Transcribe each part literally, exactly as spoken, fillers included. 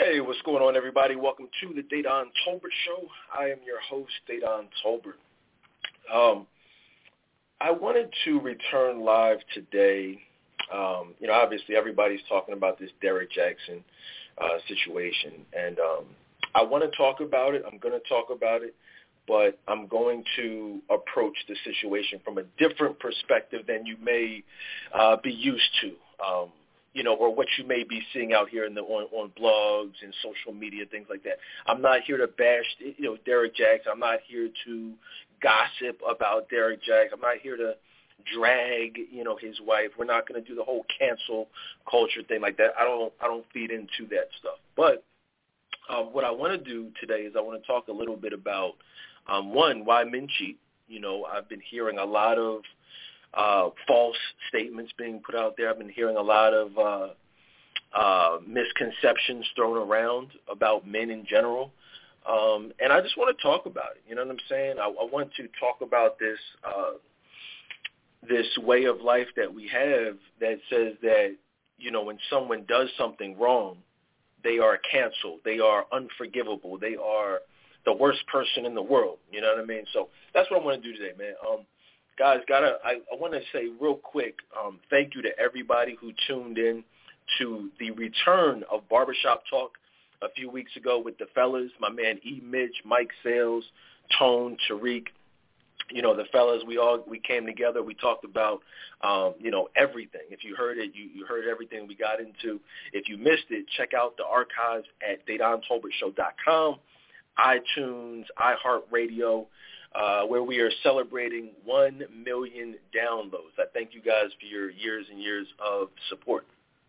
Hey, what's going on, everybody? Welcome to the Dedan Tolbert Show. I am your host, Dedan Tolbert. Um, I wanted to return live today. Um, you know, obviously everybody's talking about this Derrick Jackson uh, situation, and um, I want to talk about it. I'm going to talk about it, but I'm going to approach the situation from a different perspective than you may uh, be used to. Um, you know, or what you may be seeing out here in the on, on blogs and social media, things like that. I'm not here to bash, you know, Derrick Jackson. I'm not here to gossip about Derrick Jackson. I'm not here to drag, you know, his wife. We're not going to do the whole cancel culture thing like that. I don't, I don't feed into that stuff. But um, what I want to do today is I want to talk a little bit about, um, one, why men cheat. You know, I've been hearing a lot of Uh, false statements being put out there. I've been hearing a lot of uh, uh, misconceptions thrown around about men in general. Um, and I just want to talk about it. You know what I'm saying? I, I want to talk about this uh, this way of life that we have that says that, you know, when someone does something wrong, they are canceled. They are unforgivable. They are the worst person in the world. You know what I mean? So that's what I want to do today, man. Um, Guys, gotta. I, I want to say real quick, um, thank you to everybody who tuned in to the return of Barbershop Talk a few weeks ago with the fellas, my man E. Mitch, Mike Sales, Tone, Tariq. You know, the fellas, we all we came together. We talked about, um, you know, everything. If you heard it, you, you heard everything we got into. If you missed it, check out the archives at Dedan Tolbert Show dot com, iTunes, iHeartRadio, Uh, where we are celebrating one million downloads. I thank you guys for your years and years of support.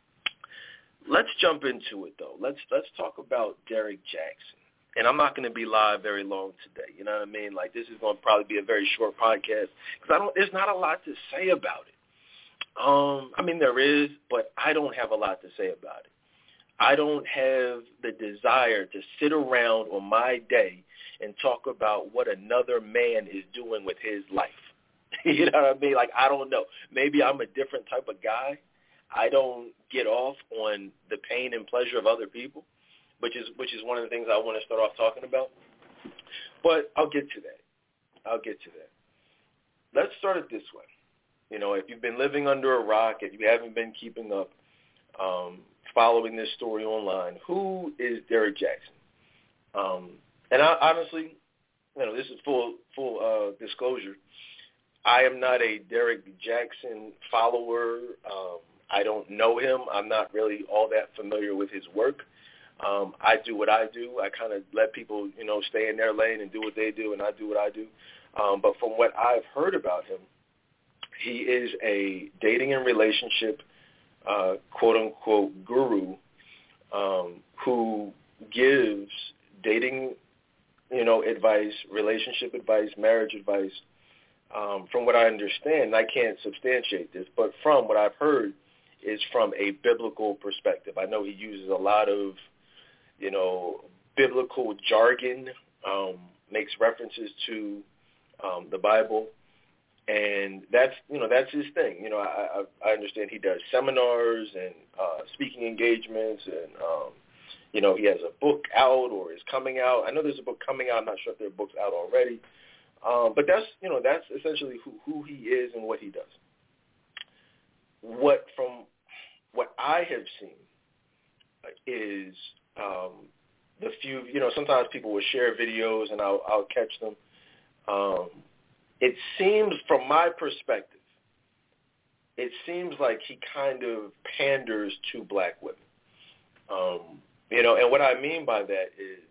Let's jump into it, though. Let's let's talk about Derrick Jackson. And I'm not going to be live very long today. You know what I mean? Like, this is going to probably be a very short podcast because I don't. There's not a lot to say about it. Um, I mean, there is, but I don't have a lot to say about it. I don't have the desire to sit around on my day and talk about what another man is doing with his life. You know what I mean? Like, I don't know. Maybe I'm a different type of guy. I don't get off on the pain and pleasure of other people, which is which is one of the things I want to start off talking about. But I'll get to that. I'll get to that. Let's start it this way. You know, if you've been living under a rock, if you haven't been keeping up, um, following this story online, who is Derrick Jackson? Um, and I, honestly, you know, this is full full uh, disclosure. I am not a Derrick Jackson follower. Um, I don't know him. I'm not really all that familiar with his work. Um, I do what I do. I kind of let people, you know, stay in their lane and do what they do, and I do what I do. Um, but from what I've heard about him, he is a dating and relationship Uh, quote-unquote guru um, who gives dating, you know, advice, relationship advice, marriage advice. Um, from what I understand, I can't substantiate this, but from what I've heard is from a biblical perspective. I know he uses a lot of, you know, biblical jargon, um, makes references to um, the Bible. And that's, you know, that's his thing. You know, I, I, I understand he does seminars and uh, speaking engagements, and, um, you know, he has a book out or is coming out. I know there's a book coming out. I'm not sure if there are books out already. Um, but that's, you know, that's essentially who, who he is and what he does. What, from what I have seen is um, the few, you know, sometimes people will share videos and I'll, I'll catch them. Um It seems, from my perspective, it seems like he kind of panders to black women. Um, you know, and what I mean by that is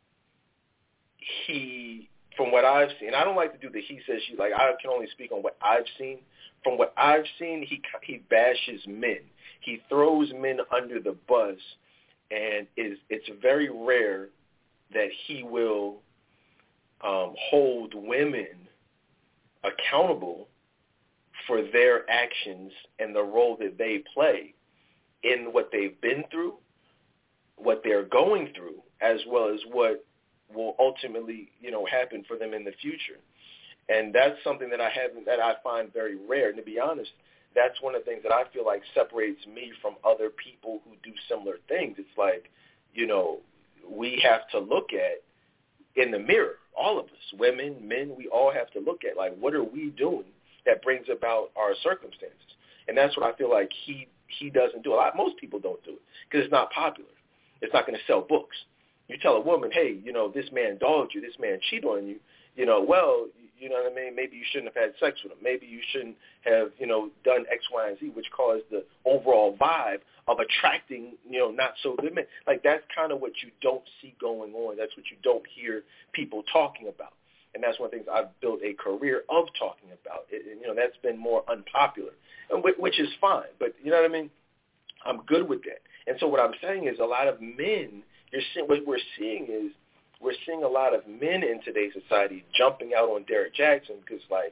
he, from what I've seen, I don't like to do the he says, she, like, I can only speak on what I've seen. From what I've seen, he he bashes men. He throws men under the bus, and is it's very rare that he will um, hold women accountable for their actions and the role that they play in what they've been through, what they're going through, as well as what will ultimately, you know, happen for them in the future. And that's something that I haven't, that I find very rare. And to be honest, that's one of the things that I feel like separates me from other people who do similar things. It's like, you know, we have to look at in the mirror, all of us, women, men, we all have to look at, like, what are we doing that brings about our circumstances? And that's what I feel like he he doesn't do. A lot, most people don't do it because it's not popular. It's not going to sell books. You tell a woman, hey, you know, this man dogged you, this man cheated on you, you know, well, you know what I mean? Maybe you shouldn't have had sex with him. Maybe you shouldn't have, you know, done X, Y, and Z, which caused the overall vibe of attracting, you know, not so good men. Like, that's kind of what you don't see going on. That's what you don't hear people talking about. And that's one of the things I've built a career of talking about. It, you know, that's been more unpopular, which is fine. But, you know what I mean? I'm good with that. And so what I'm saying is a lot of men, you're seeing, what we're seeing is we're seeing a lot of men in today's society jumping out on Derrick Jaxn because, like,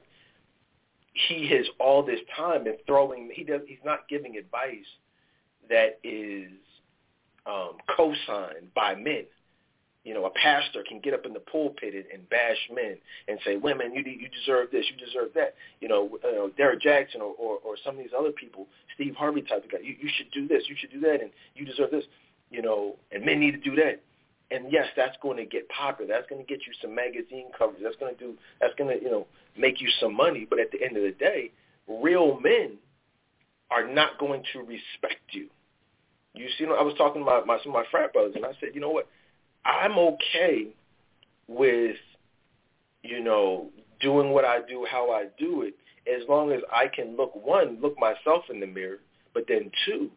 he has all this time been throwing, he does, he's not giving advice that is um, co-signed by men. You know, a pastor can get up in the pulpit and, and bash men and say, women, you you deserve this, you deserve that. You know, uh, Derrick Jaxn or, or, or some of these other people, Steve Harvey type of guy, you, you should do this, you should do that, and you deserve this. You know, and men need to do that. And yes, that's going to get popular. That's going to get you some magazine coverage. That's going to do. That's going to, you know, make you some money. But at the end of the day, real men are not going to respect you. You see, I was talking to my, my some of my frat brothers, and I said, you know what? I'm okay with, you know, doing what I do, how I do it, as long as I can look, one, look myself in the mirror, but then two,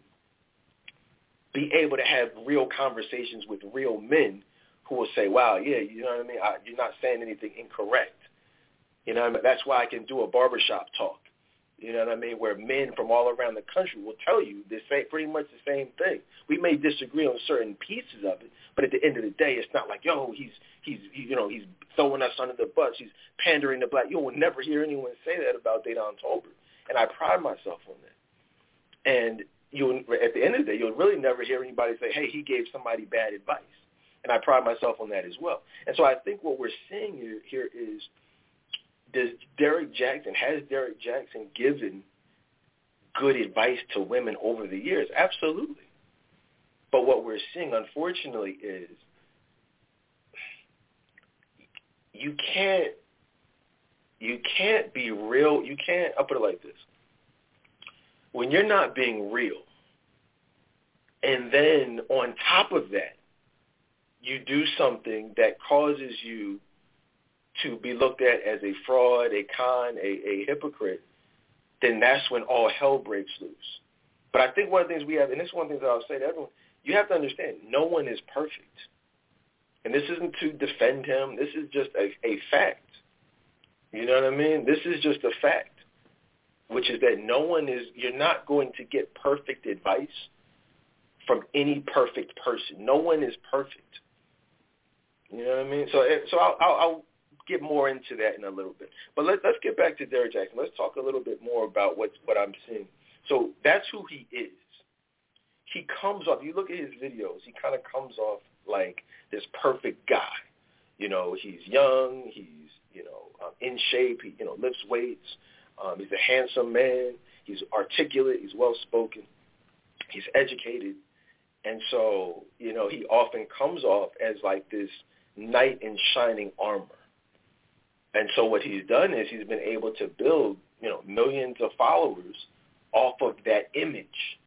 be able to have real conversations with real men who will say, wow, yeah, you know what I mean? I, you're not saying anything incorrect. You know what I mean? That's why I can do a barbershop talk. You know what I mean? Where men from all around the country will tell you the same, pretty much the same thing. We may disagree on certain pieces of it, but at the end of the day, it's not like, yo, he's, he's, he, you know, he's throwing us under the bus. He's pandering to black. You will never hear anyone say that about Dedan Tolbert. And I pride myself on that. And you, at the end of the day, you'll really never hear anybody say, hey, he gave somebody bad advice. And I pride myself on that as well. And so I think what we're seeing here, here is, does Derrick Jaxn, has Derrick Jaxn given good advice to women over the years? Absolutely. But what we're seeing, unfortunately, is you can't, you can't be real. You can't, I'll put it like this. When you're not being real, and then on top of that, you do something that causes you to be looked at as a fraud, a con, a, a hypocrite, then that's when all hell breaks loose. But I think one of the things we have, and this is one of the things that I'll say to everyone, you have to understand, no one is perfect. And this isn't to defend him. This is just a, a fact. You know what I mean? This is just a fact, which is that no one is, you're not going to get perfect advice from any perfect person. No one is perfect. You know what I mean? So, so I'll, I'll, I'll get more into that in a little bit. But let, let's get back to Derrick Jaxn. Let's talk a little bit more about what, what I'm seeing. So that's who he is. He comes off, you look at his videos, he kind of comes off like this perfect guy. You know, he's young, he's, you know, um, in shape, he, you know, lifts weights. Um, he's a handsome man. He's articulate. He's well-spoken. He's educated. And so, you know, he often comes off as like this knight in shining armor. And so what he's done is he's been able to build, you know, millions of followers off of that image,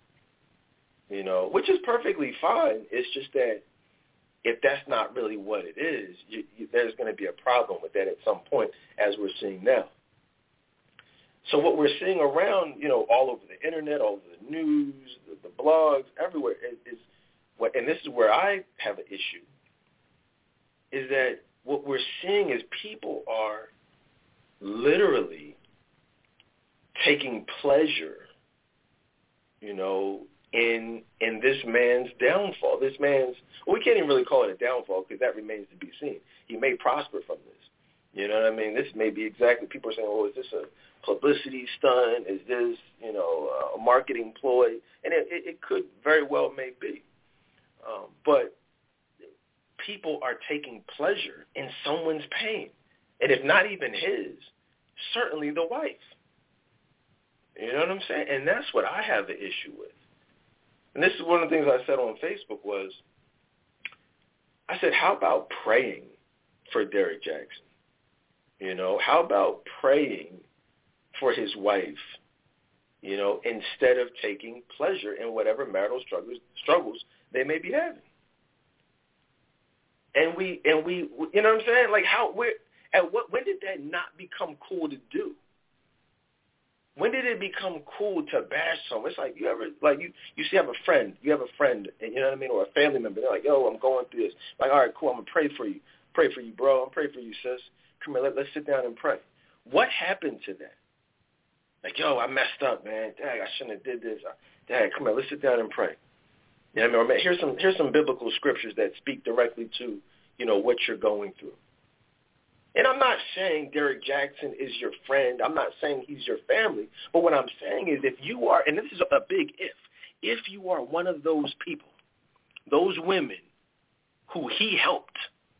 you know, which is perfectly fine. It's just that if that's not really what it is, you, you, there's going to be a problem with that at some point, as we're seeing now. So what we're seeing around, you know, all over the internet, all over the news, the, the blogs, everywhere is, is what, and this is where I have an issue, is that what we're seeing is people are literally taking pleasure, you know, in in this man's downfall. This man's, well, we can't even really call it a downfall because that remains to be seen. He may prosper from this. You know what I mean? This may be exactly, people are saying, oh, is this a publicity stunt? Is this, you know, a marketing ploy? And it, it, it could very well may be. Um, but people are taking pleasure in someone's pain. And if not even his, certainly the wife. You know what I'm saying? And that's what I have an issue with. And this is one of the things I said on Facebook was, I said, how about praying for Derrick Jaxn? You know, how about praying for his wife, you know, instead of taking pleasure in whatever marital struggles struggles they may be having? And we, and we, you know what I'm saying? Like how, where, at what, when did that not become cool to do? When did it become cool to bash someone? It's like you ever, like you, you see, have a friend, you have a friend, and you know what I mean, or a family member. They're like, yo, I'm going through this. Like, all right, cool, I'm going to pray for you. Pray for you, bro. I'm praying for you, sis. Come here, let, let's sit down and pray. What happened to that? Like, yo, I messed up, man. Dang, I shouldn't have did this. Dang, come here, let's sit down and pray. You know what I mean? Or, here's some, here's some biblical scriptures that speak directly to, you know, what you're going through. And I'm not saying Derrick Jaxn is your friend. I'm not saying he's your family. But what I'm saying is if you are, and this is a big if, if you are one of those people, those women who he helped,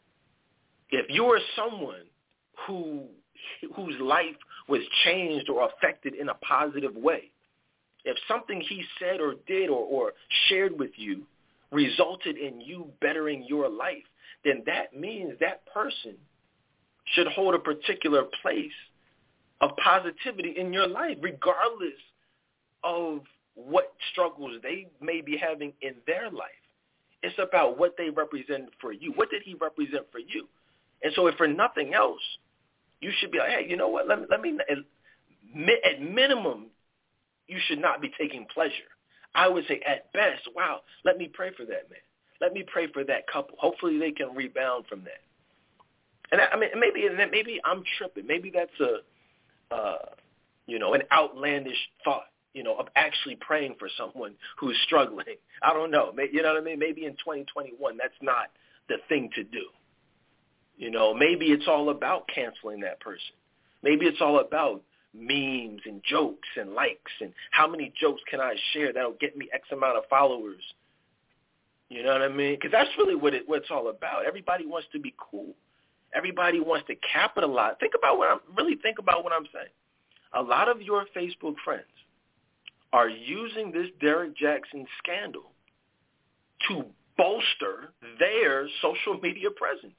if you are someone who whose life was changed or affected in a positive way, if something he said or did or, or shared with you resulted in you bettering your life, then that means that person should hold a particular place of positivity in your life, regardless of what struggles they may be having in their life. It's about what they represent for you. What did he represent for you? And so if for nothing else, you should be like, hey, you know what? Let me, let me at minimum, you should not be taking pleasure. I would say at best, wow, let me pray for that man. Let me pray for that couple. Hopefully they can rebound from that. And I, I mean, maybe maybe I'm tripping. Maybe that's a, uh, you know, an outlandish thought, you know, of actually praying for someone who's struggling. I don't know. You know what I mean? Maybe in twenty twenty-one, that's not the thing to do. You know, maybe it's all about canceling that person. Maybe it's all about memes and jokes and likes and how many jokes can I share that'll get me X amount of followers. You know what I mean? Because that's really what, it, what it's all about. Everybody wants to be cool. Everybody wants to capitalize. Think about what I'm really think about what I'm saying. A lot of your Facebook friends are using this Derrick Jaxn scandal to bolster their social media presence.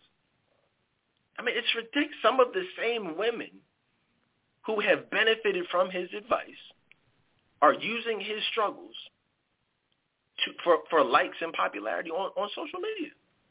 I mean, it's ridiculous. Some of the same women who have benefited from his advice are using his struggles to, for, for likes and popularity on, on social media.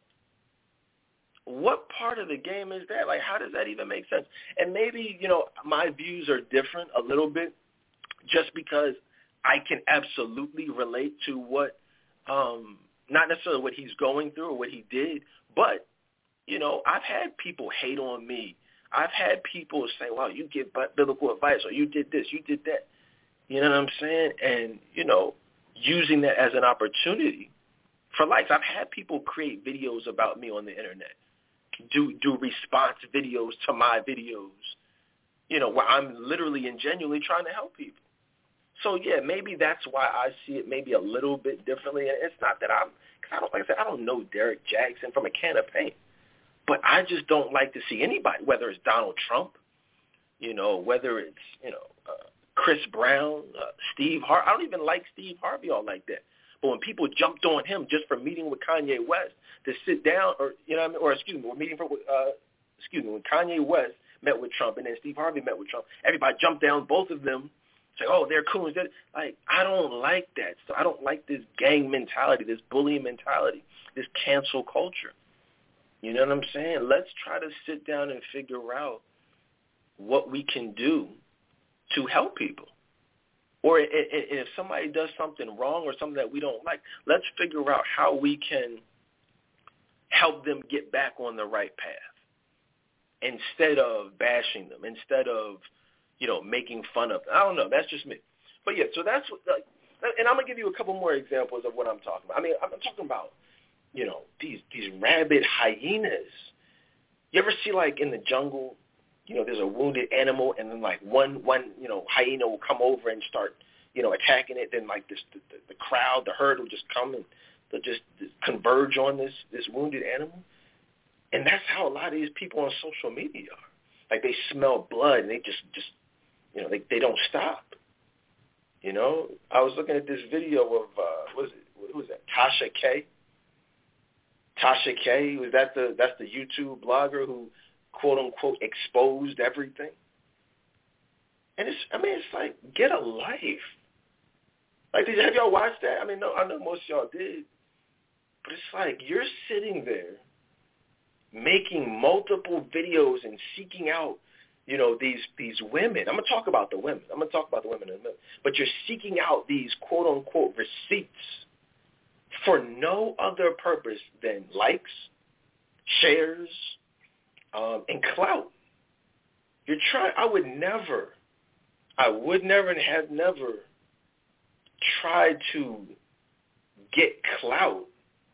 What part of the game is that? Like, how does that even make sense? And maybe, you know, my views are different a little bit just because I can absolutely relate to what, um, not necessarily what he's going through or what he did, but, you know, I've had people hate on me. I've had people say, wow, you give biblical advice or you did this, you did that. You know what I'm saying? And, you know, using that as an opportunity for likes. I've had people create videos about me on the internet. Do do response videos to my videos, you know, where I'm literally and genuinely trying to help people. So, yeah, maybe that's why I see it maybe a little bit differently. And it's not that I'm, cause I don't, like I said, I don't know Derrick Jaxn from a can of paint. But I just don't like to see anybody, whether it's Donald Trump, you know, whether it's, you know, uh, Chris Brown, uh, Steve Harvey. I don't even like Steve Harvey all like that. But when people jumped on him just for meeting with Kanye West to sit down, or you know, what I mean, or excuse me, or meeting for, uh, excuse me, when Kanye West met with Trump and then Steve Harvey met with Trump, everybody jumped down both of them, say, oh, they're coons. They're, like, I don't like that. So I don't like this gang mentality, this bullying mentality, this cancel culture. You know what I'm saying? Let's try to sit down and figure out what we can do to help people. Or if somebody does something wrong or something that we don't like, let's figure out how we can help them get back on the right path instead of bashing them, instead of, you know, making fun of them. I don't know. That's just me. But, yeah, so that's what, like, and I'm going to give you a couple more examples of what I'm talking about. I mean, I'm talking about, you know, these these rabid hyenas. You ever see, like, in the jungle, you know, there's a wounded animal, and then, like, one, one you know, hyena will come over and start, you know, attacking it. Then, like, this the, the, the crowd, the herd will just come and they'll just converge on this, this wounded animal. And that's how a lot of these people on social media are. Like, they smell blood, and they just, just you know, they, they don't stop. You know? I was looking at this video of, uh, what was it? Who was that? Tasha K. Tasha K, was that the that's the YouTube blogger who quote unquote exposed everything? And it's I mean it's like, get a life. Like, did have y'all watched that? I mean, no, I know most of y'all did, but it's like you're sitting there making multiple videos and seeking out, you know, these these women. I'm gonna talk about the women. I'm gonna talk about the women in a minute. But you're seeking out these quote unquote receipts for no other purpose than likes, shares, um, and clout. You're trying. I would never, I would never and have never tried to get clout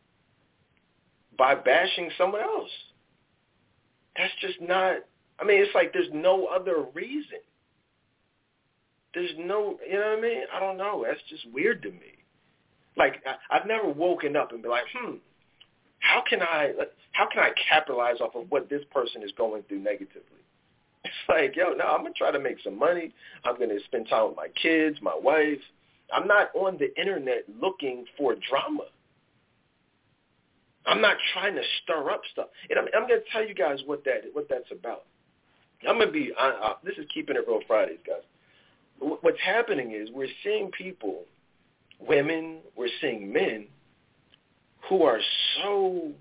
by bashing someone else. That's just not, I mean, it's like there's no other reason. There's no, you know what I mean? I don't know. That's just weird to me. Like, I, I've never woken up and been like, hmm, how can I, how can I capitalize off of what this person is going through negatively? It's like, yo, no, I'm going to try to make some money. I'm going to spend time with my kids, my wife. I'm not on the internet looking for drama. I'm not trying to stir up stuff. And I'm, I'm going to tell you guys what that what that's about. I'm going to be, I, I, this is Keeping It Real Fridays, guys. What's happening is we're seeing people, women, we're seeing men who are so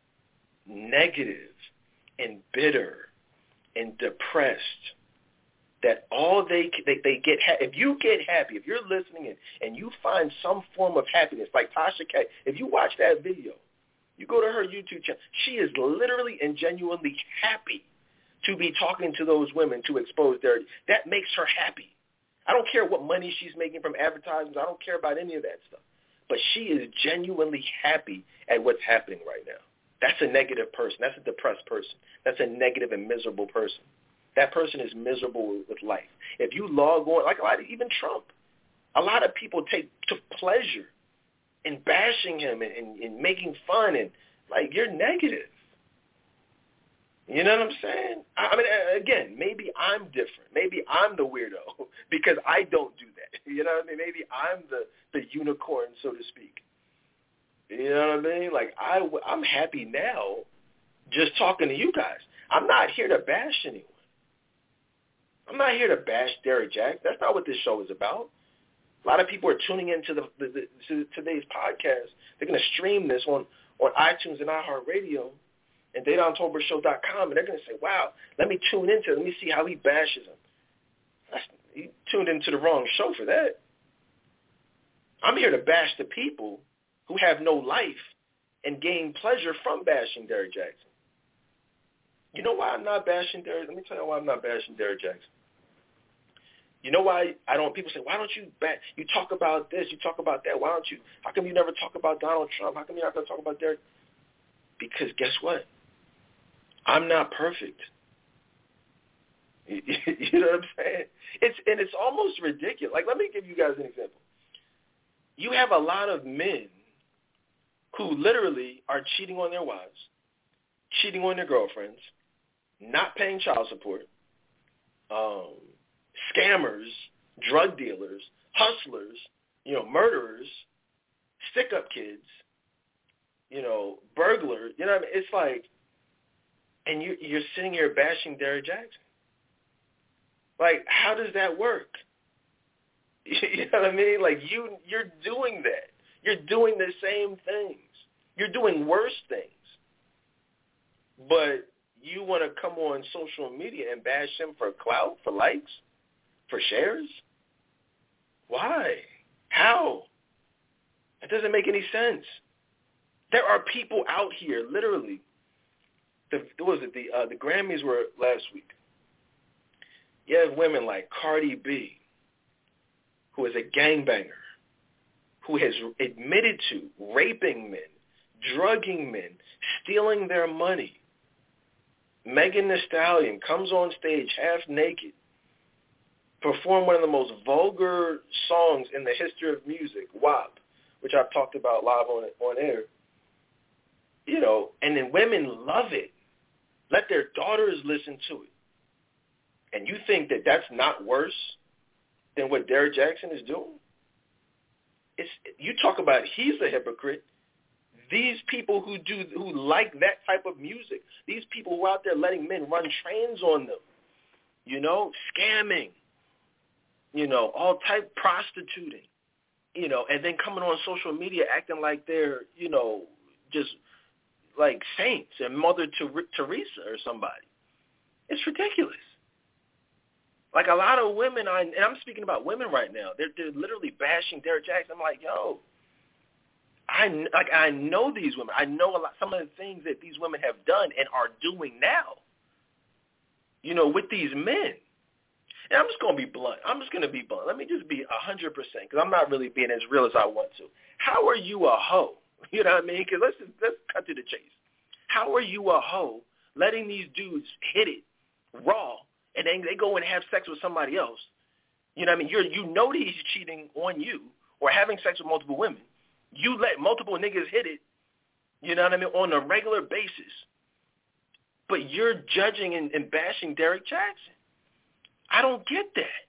negative and bitter and depressed that all they they, they get ha- if you get happy, if you're listening and, and you find some form of happiness, like Tasha K, if you watch that video, you go to her YouTube channel, she is literally and genuinely happy to be talking to those women to expose their, that makes her happy. I don't care what money she's making from advertisements. I don't care about any of that stuff. But she is genuinely happy at what's happening right now. That's a negative person. That's a depressed person. That's a negative and miserable person. That person is miserable with life. If you log on, like a lot of, even Trump, a lot of people take took pleasure in bashing him and, and, and making fun, and like, you're negative. You know what I'm saying? I, I mean, again, maybe I'm different. Maybe I'm the weirdo because I don't do that. You know what I mean? Maybe I'm the, the unicorn, so to speak. You know what I mean? Like, I, I'm happy now just talking to you guys. I'm not here to bash anyone. I'm not here to bash Derrick Jaxn. That's not what this show is about. A lot of people are tuning into the, the, the to today's podcast. They're going to stream this on, on iTunes and iHeartRadio and data on tolbert show dot com, and they're going to say, wow, let me tune into it. Let me see how he bashes him. That's, he tuned into the wrong show for that. I'm here to bash the people who have no life and gain pleasure from bashing Derrick Jaxn. You know why I'm not bashing Derrick? Let me tell you why I'm not bashing Derrick Jaxn. You know why I don't, people say, why don't you bash, you talk about this, you talk about that, why don't you, how come you never talk about Donald Trump? How come you're not going to talk about Derrick? Because guess what? I'm not perfect. You know what I'm saying? It's and it's almost ridiculous. Like, let me give you guys an example. You have a lot of men who literally are cheating on their wives, cheating on their girlfriends, not paying child support, um, scammers, drug dealers, hustlers, you know, murderers, stick-up kids, you know, burglars. You know what I mean? It's like, and you, you're sitting here bashing Derrick Jaxn. Like, how does that work? You know what I mean? Like, you, you're doing that. You're doing the same things. You're doing worse things. But you want to come on social media and bash him for clout, for likes, for shares? Why? How? It doesn't make any sense. There are people out here, literally. The, what was it? The, uh, the Grammys were last week. You have women like Cardi B, who is a gangbanger, who has admitted to raping men, drugging men, stealing their money. Megan Thee Stallion comes on stage half naked, perform one of the most vulgar songs in the history of music, W A P, which I've talked about live on on air. You know, and then women love it. Let their daughters listen to it. And you think that that's not worse than what Derrick Jaxn is doing? It's, you talk about he's a hypocrite. These people who do who like that type of music, these people who are out there letting men run trains on them, you know, scamming, you know, all type prostituting, you know, and then coming on social media acting like they're, you know, just like saints and Mother Teresa or somebody. It's ridiculous. Like a lot of women, I, and I'm speaking about women right now, they're, they're literally bashing Derrick Jaxn. I'm like, yo, I, like, I know these women. I know a lot, some of the things that these women have done and are doing now, you know, with these men. And I'm just going to be blunt. I'm just going to be blunt. Let me just be one hundred percent because I'm not really being as real as I want to. How are you a hoe? You know what I mean? Because let's, let's cut to the chase. How are you a hoe letting these dudes hit it raw and then they go and have sex with somebody else? You know what I mean? You're, you know that he's cheating on you or having sex with multiple women. You let multiple niggas hit it, you know what I mean, on a regular basis. But you're judging and, and bashing Derrick Jaxn. I don't get that.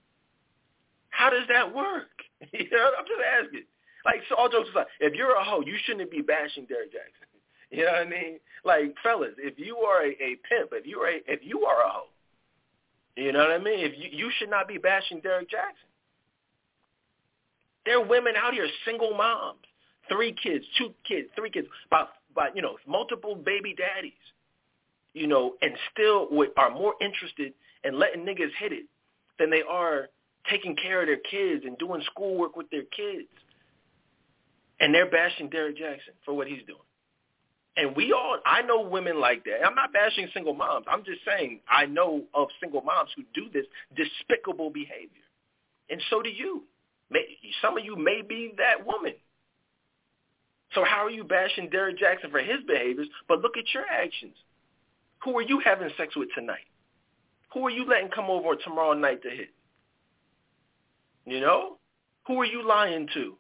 How does that work? You know, I'm just asking. Like, so all jokes aside, if you're a hoe, you shouldn't be bashing Derrick Jaxn. You know what I mean? Like, fellas, if you are a, a pimp, if you are a, if you are a hoe, you know what I mean? If you, you should not be bashing Derrick Jaxn. There are women out here, single moms, three kids, two kids, three kids, about, about you know, multiple baby daddies, you know, and still are more interested in letting niggas hit it than they are taking care of their kids and doing schoolwork with their kids. And they're bashing Derrick Jaxn for what he's doing. And we all, I know women like that. I'm not bashing single moms. I'm just saying I know of single moms who do this despicable behavior. And so do you. Some of you may be that woman. So how are you bashing Derrick Jaxn for his behaviors? But look at your actions. Who are you having sex with tonight? Who are you letting come over tomorrow night to hit? You know? Who are you lying to?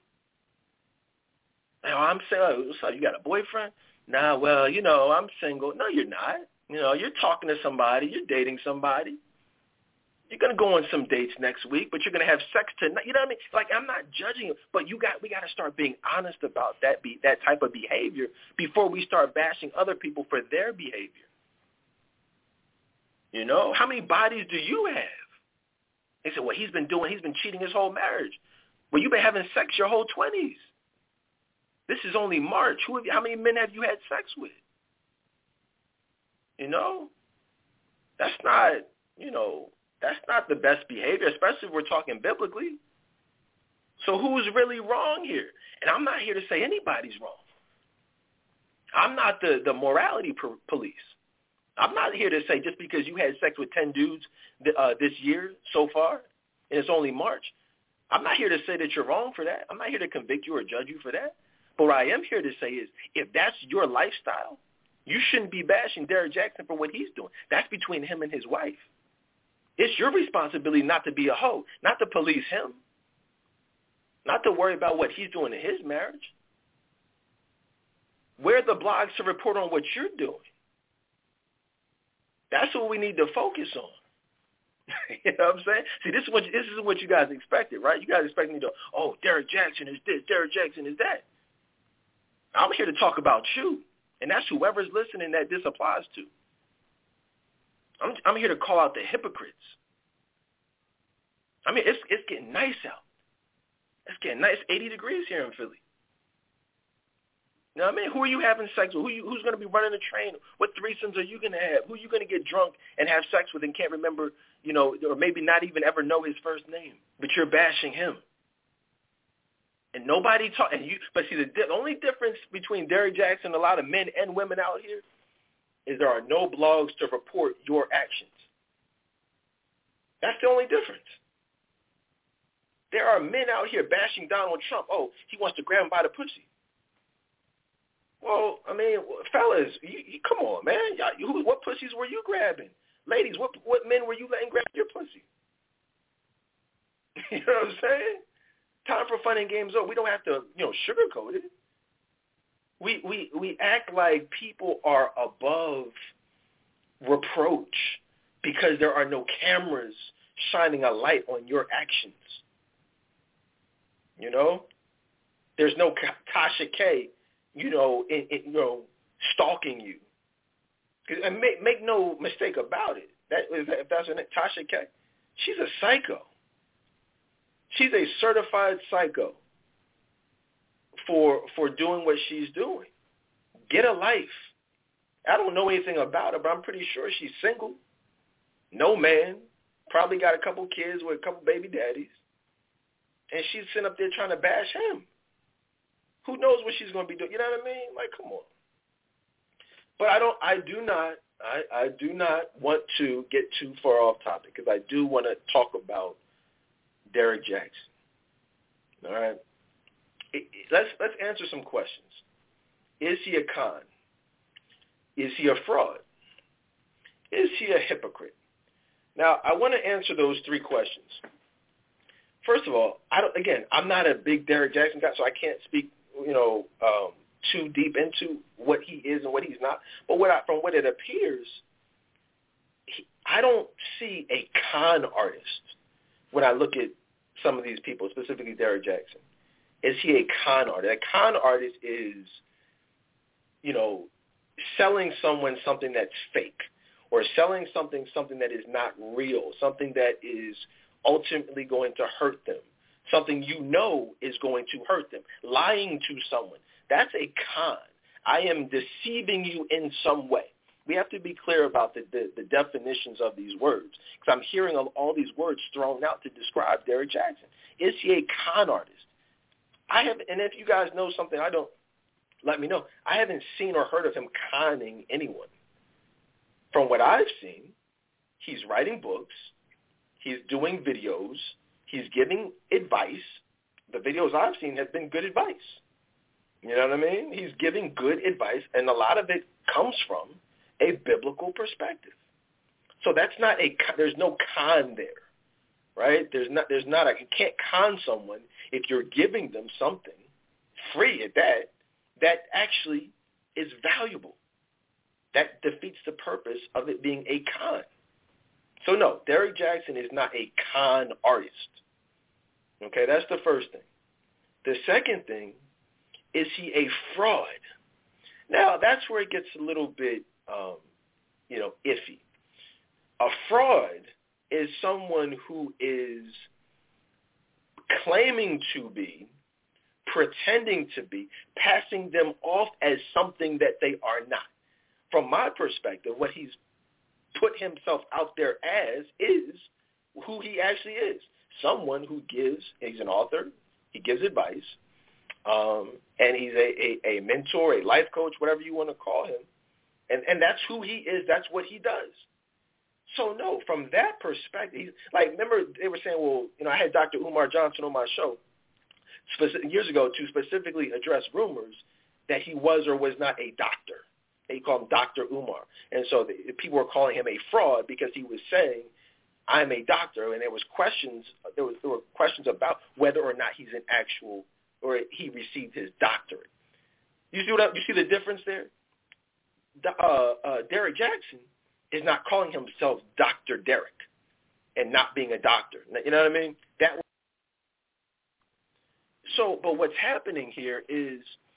Now, I'm saying, what's up, you got a boyfriend? Nah, well, you know, I'm single. No, you're not. You know, you're talking to somebody. You're dating somebody. You're going to go on some dates next week, but you're going to have sex tonight. You know what I mean? Like, I'm not judging you, but you got we got to start being honest about that be, that type of behavior before we start bashing other people for their behavior. You know? How many bodies do you have? They said, well, he's been doing, he's been cheating his whole marriage. Well, you've been having sex your whole twenties. This is only March. Who have you, how many men have you had sex with? You know? That's not, you know, that's not the best behavior, especially if we're talking biblically. So who's really wrong here? And I'm not here to say anybody's wrong. I'm not the, the morality per- police. I'm not here to say just because you had sex with ten dudes uh, this year so far, and it's only March, I'm not here to say that you're wrong for that. I'm not here to convict you or judge you for that. But what I am here to say is if that's your lifestyle, you shouldn't be bashing Derrick Jaxn for what he's doing. That's between him and his wife. It's your responsibility not to be a hoe, not to police him, not to worry about what he's doing in his marriage. Where are the blogs to report on what you're doing? That's what we need to focus on. You know what I'm saying? See, this is what this is what you guys expected, right? You guys expect me to, oh, Derrick Jaxn is this, Derrick Jaxn is that. I'm here to talk about you, and that's whoever's listening that this applies to. I'm, I'm here to call out the hypocrites. I mean, it's it's getting nice out. It's getting nice. eighty degrees here in Philly. You know what I mean? Who are you having sex with? Who you, who's going to be running the train? What threesomes are you going to have? Who are you going to get drunk and have sex with and can't remember, you know, or maybe not even ever know his first name? But you're bashing him. And nobody talk. And you, but see, the, the only difference between Derrick Jaxn and a lot of men and women out here is there are no blogs to report your actions. That's the only difference. There are men out here bashing Donald Trump. Oh, he wants to grab him by the pussy. Well, I mean, fellas, you, you, come on, man. Y'all, who, what pussies were you grabbing? Ladies, what what men were you letting grab your pussy? You know what I'm saying? Time for fun and games over. We don't have to, you know, sugarcoat it. We we we act like people are above reproach because there are no cameras shining a light on your actions. You know? There's no Tasha K you know, in, in, you know, stalking you. And make, make no mistake about it. That if that's her name, Tasha K, she's a psycho. She's a certified psycho for for doing what she's doing. Get a life. I don't know anything about her, but I'm pretty sure she's single. No man. Probably got a couple kids with a couple baby daddies. And she's sitting up there trying to bash him. Who knows what she's going to be doing? You know what I mean? Like, come on. But I don't. I do not. I, I do not want to get too far off topic because I do want to talk about Derrick Jaxn. All right. It, it, let's let's answer some questions. Is he a con? Is he a fraud? Is he a hypocrite? Now, I want to answer those three questions. First of all, I don't. Again, I'm not a big Derrick Jaxn guy, so I can't speak, you know, um, too deep into what he is and what he's not. But what I, from what it appears, he, I don't see a con artist when I look at some of these people, specifically Derrick Jaxn. Is he a con artist? A con artist is, you know, selling someone something that's fake, or selling something something that is not real, something that is ultimately going to hurt them, something you know is going to hurt them, lying to someone. That's a con. I am deceiving you in some way. We have to be clear about the, the, the definitions of these words, because I'm hearing all, all these words thrown out to describe Derrick Jaxn. Is he a con artist? I have, and if you guys know something I don't, let me know. I haven't seen or heard of him conning anyone. From what I've seen, he's writing books, he's doing videos, he's giving advice. The videos I've seen have been good advice. You know what I mean? He's giving good advice, and a lot of it comes from a biblical perspective. So that's not a, there's no con there, right? There's not, there's not a, you can't con someone if you're giving them something free at that, that actually is valuable. That defeats the purpose of it being a con. So no, Derrick Jaxn is not a con artist. Okay, that's the first thing. The second thing, is he a fraud? Now, that's where it gets a little bit, um, you know, iffy. A fraud is someone who is claiming to be, pretending to be, passing them off as something that they are not. From my perspective, what he's put himself out there as is who he actually is. Someone who gives, he's an author, he gives advice, um, and he's a, a, a mentor, a life coach, whatever you want to call him. And, and that's who he is. That's what he does. So, no, from that perspective, he's, like, remember they were saying, well, you know, I had Doctor Umar Johnson on my show specific, years ago to specifically address rumors that he was or was not a doctor. They called him Doctor Umar. And so the, people were calling him a fraud because he was saying, I'm a doctor, and there was questions, there, was, there were questions about whether or not he's an actual, or he received his doctorate. You see what I, you see the difference there? Uh, uh, Derrick Jaxn is not calling himself Doctor Derrick and not being a doctor. You know what I mean? That. So, but what's happening here is,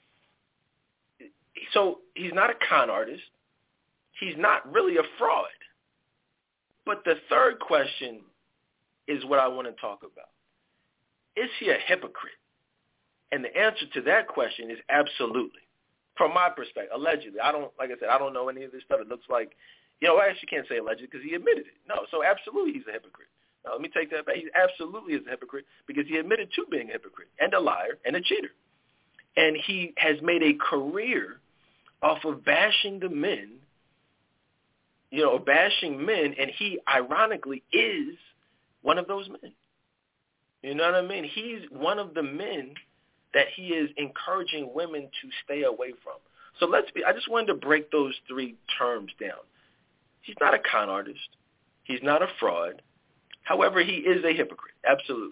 so he's not a con artist. He's not really a fraud. But the third question is what I want to talk about. Is he a hypocrite? And the answer to that question is absolutely. From my perspective, allegedly. I don't, like I said, I don't know any of this stuff. It looks like, you know, I actually can't say allegedly because he admitted it. No, so absolutely he's a hypocrite. Now, let me take that back. He absolutely is a hypocrite because he admitted to being a hypocrite and a liar and a cheater. And he has made a career off of bashing the men, you know, bashing men, and he ironically is one of those men. You know what I mean? He's one of the men that he is encouraging women to stay away from. So let's be, I just wanted to break those three terms down. He's not a con artist. He's not a fraud. However, he is a hypocrite. Absolutely.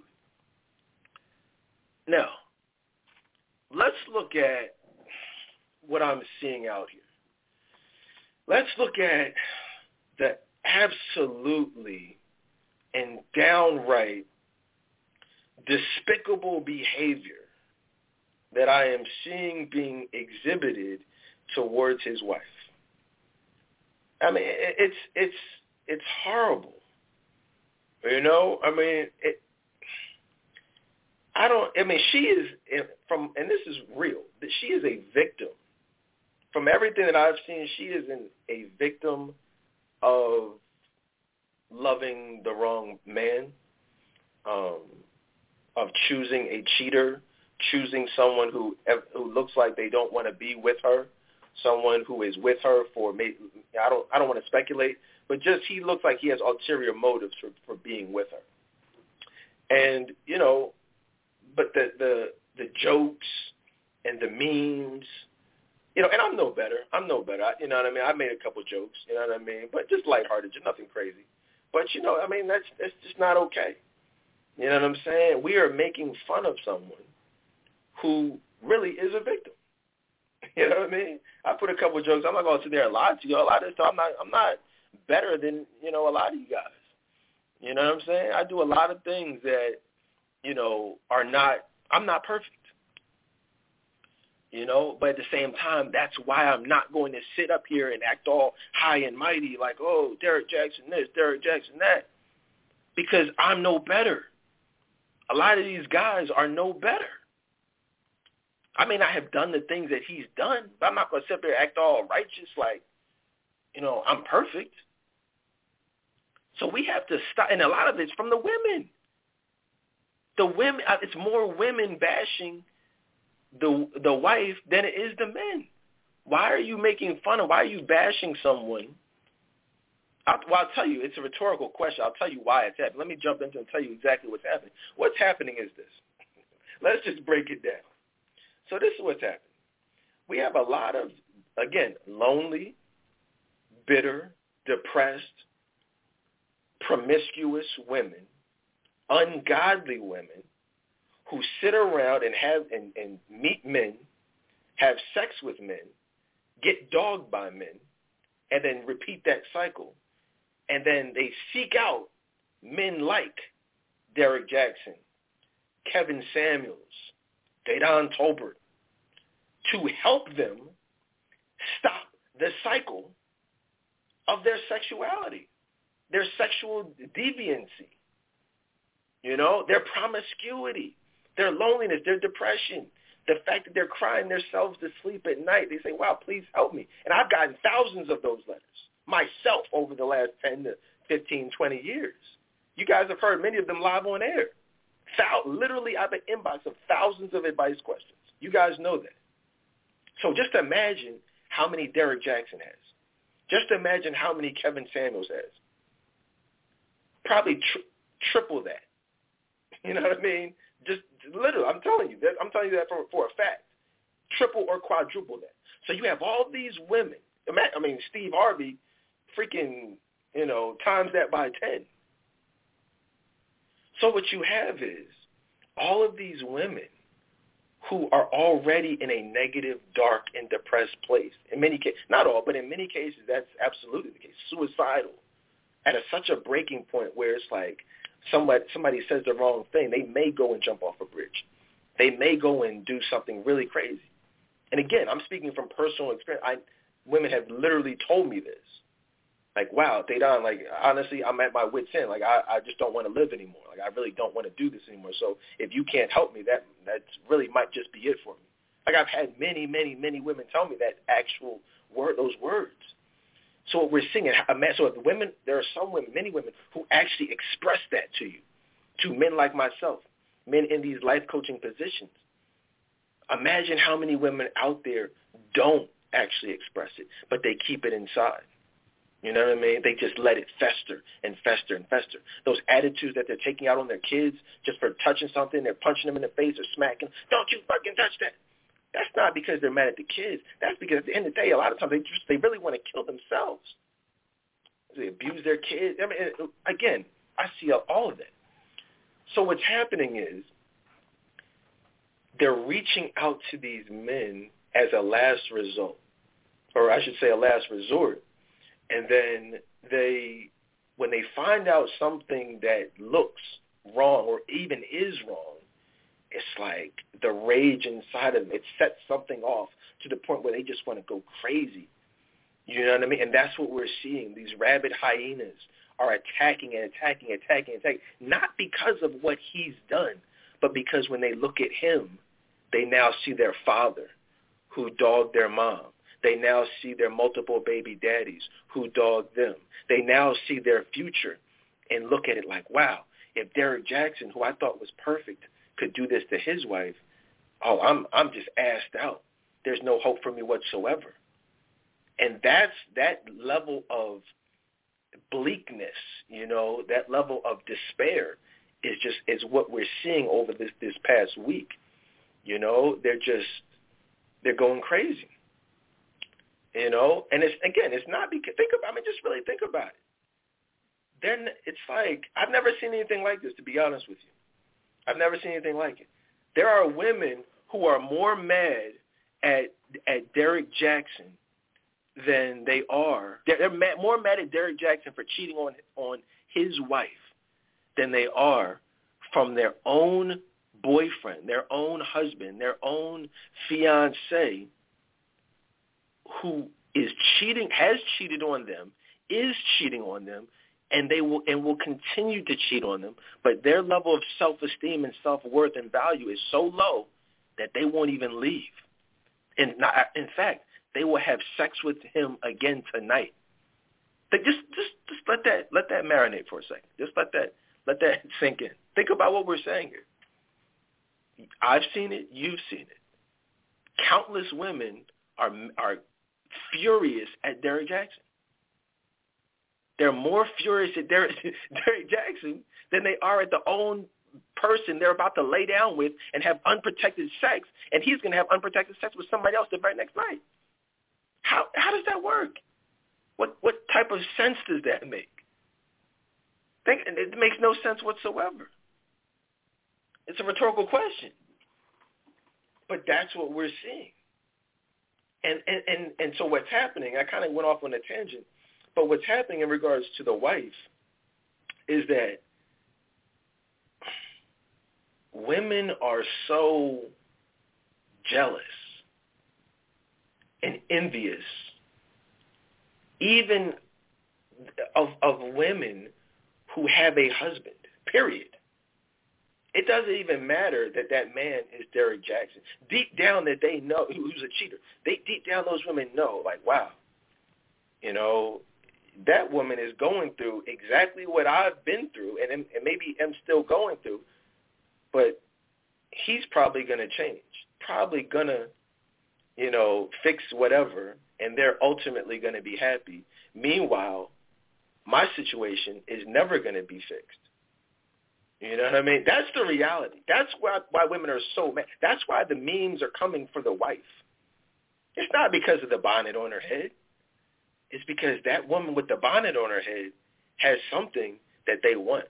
Now, let's look at what I'm seeing out here. Let's look at the absolutely and downright despicable behavior that I am seeing being exhibited towards his wife. I mean, it's it's it's horrible. You know, I mean, it, I don't. I mean, she is from, and this is real. That she is a victim. From everything that I've seen, she is an, a victim of loving the wrong man, um, of choosing a cheater, choosing someone who who looks like they don't want to be with her, someone who is with her for maybe, I don't I don't want to speculate, but just he looks like he has ulterior motives for, for being with her. And, you know, but the, the the jokes and the memes, you know, and I'm no better. I'm no better. I, you know what I mean? I made a couple jokes, you know what I mean? But just lighthearted, just nothing crazy. But, you know, I mean, that's that's just not okay. You know what I'm saying? We are making fun of someone who really is a victim. You know what I mean? I put a couple of jokes. I'm not going to sit there and lie to you. A lot of this, I'm not, I'm not better than, you know, a lot of you guys. You know what I'm saying? I do a lot of things that, you know, are not, I'm not perfect. You know, but at the same time, that's why I'm not going to sit up here and act all high and mighty like, oh, Derrick Jaxn this, Derrick Jaxn that, because I'm no better. A lot of these guys are no better. I may not have done the things that he's done, but I'm not going to sit there and act all righteous like, you know, I'm perfect. So we have to stop, and a lot of it's from the women. The women, it's more women bashing the the wife than it is the men. Why are you making fun of, why are you bashing someone? I'll, well, I'll tell you, it's a rhetorical question. I'll tell you why it's happening. Let me jump into and tell you exactly what's happening. What's happening is this. Let's just break it down. So this is what's happening. We have a lot of, again, lonely, bitter, depressed, promiscuous women, ungodly women who sit around and have and, and meet men, have sex with men, get dogged by men, and then repeat that cycle. And then they seek out men like Derrick Jaxn, Kevin Samuels, Dedan Tolbert, to help them stop the cycle of their sexuality, their sexual deviancy, you know, their promiscuity, their loneliness, their depression, the fact that they're crying themselves to sleep at night. They say, wow, please help me. And I've gotten thousands of those letters myself over the last ten to fifteen, twenty years. You guys have heard many of them live on air. Thou- literally, I have an inbox of thousands of advice questions. You guys know that. So just imagine how many Derrick Jaxn has. Just imagine how many Kevin Samuels has. Probably tri- triple that. You know what I mean? Just literally, I'm telling you that. I'm telling you that for, for a fact. Triple or quadruple that. So you have all these women. I mean, Steve Harvey, freaking, you know, times that by ten. So what you have is all of these women who are already in a negative, dark, and depressed place. In many cases, not all, but in many cases, that's absolutely the case. Suicidal. At a, such a breaking point where it's like somebody, somebody says the wrong thing, they may go and jump off a bridge. They may go and do something really crazy. And again, I'm speaking from personal experience. I, women have literally told me this. Like, wow, Dedan, like, honestly, I'm at my wit's end. Like, I, I just don't want to live anymore. Like, I really don't want to do this anymore. So if you can't help me, that that really might just be it for me. Like, I've had many, many, many women tell me that actual word, those words. So what we're seeing, so if women, there are some women, many women, who actually express that to you, to men like myself, men in these life coaching positions. Imagine how many women out there don't actually express it, but they keep it inside. You know what I mean? They just let it fester and fester and fester. Those attitudes that they're taking out on their kids just for touching something, they're punching them in the face or smacking, don't you fucking touch that. That's not because they're mad at the kids. That's because at the end of the day, a lot of times they just, they really want to kill themselves. They abuse their kids. I mean, again, I see all of that. So what's happening is they're reaching out to these men as a last result, or I should say a last resort. And then they, when they find out something that looks wrong or even is wrong, it's like the rage inside of them, it sets something off to the point where they just want to go crazy. You know what I mean? And that's what we're seeing. These rabid hyenas are attacking and attacking, attacking, attacking, not because of what he's done, but because when they look at him, they now see their father who dogged their mom. They now see their multiple baby daddies who dogged them. They now see their future and look at it like, wow, if Derrick Jackson, who I thought was perfect, could do this to his wife, oh, I'm I'm just assed out. There's no hope for me whatsoever. And that's that level of bleakness, you know, that level of despair is just is what we're seeing over this, this past week. You know, they're just they're going crazy. You know, and it's again, it's not because think about. I mean, just really think about it. They're, it's like I've never seen anything like this. To be honest with you, I've never seen anything like it. There are women who are more mad at at Derrick Jackson than they are. They're, they're mad, more mad at Derrick Jackson for cheating on on his wife than they are from their own boyfriend, their own husband, their own fiancé, who is cheating, has cheated on them, is cheating on them, and they will and will continue to cheat on them. But their level of self-esteem and self-worth and value is so low that they won't even leave. And not, in fact, they will have sex with him again tonight. They just, just, just let that let that marinate for a second. Just let that let that sink in. Think about what we're saying here. I've seen it. You've seen it. Countless women are are furious at Derrick Jackson. They're more furious at Derrick, Derrick Jackson than they are at the own person they're about to lay down with and have unprotected sex, and he's going to have unprotected sex with somebody else the very next night. How how does that work? What what type of sense does that make? Think, it makes no sense whatsoever. It's a rhetorical question. But that's what we're seeing. And, and, and, and so what's happening, I kind of went off on a tangent, but what's happening in regards to the wife is that women are so jealous and envious even of, of women who have a husband, period. It doesn't even matter that that man is Derrick Jackson. Deep down that they know, who's a cheater, they deep down those women know, like, wow, you know, that woman is going through exactly what I've been through and, and maybe am still going through, but he's probably going to change, probably going to, you know, fix whatever, and they're ultimately going to be happy. Meanwhile, my situation is never going to be fixed. You know what I mean? That's the reality. That's why why women are so mad. That's why the memes are coming for the wife. It's not because of the bonnet on her head. It's because that woman with the bonnet on her head has something that they want.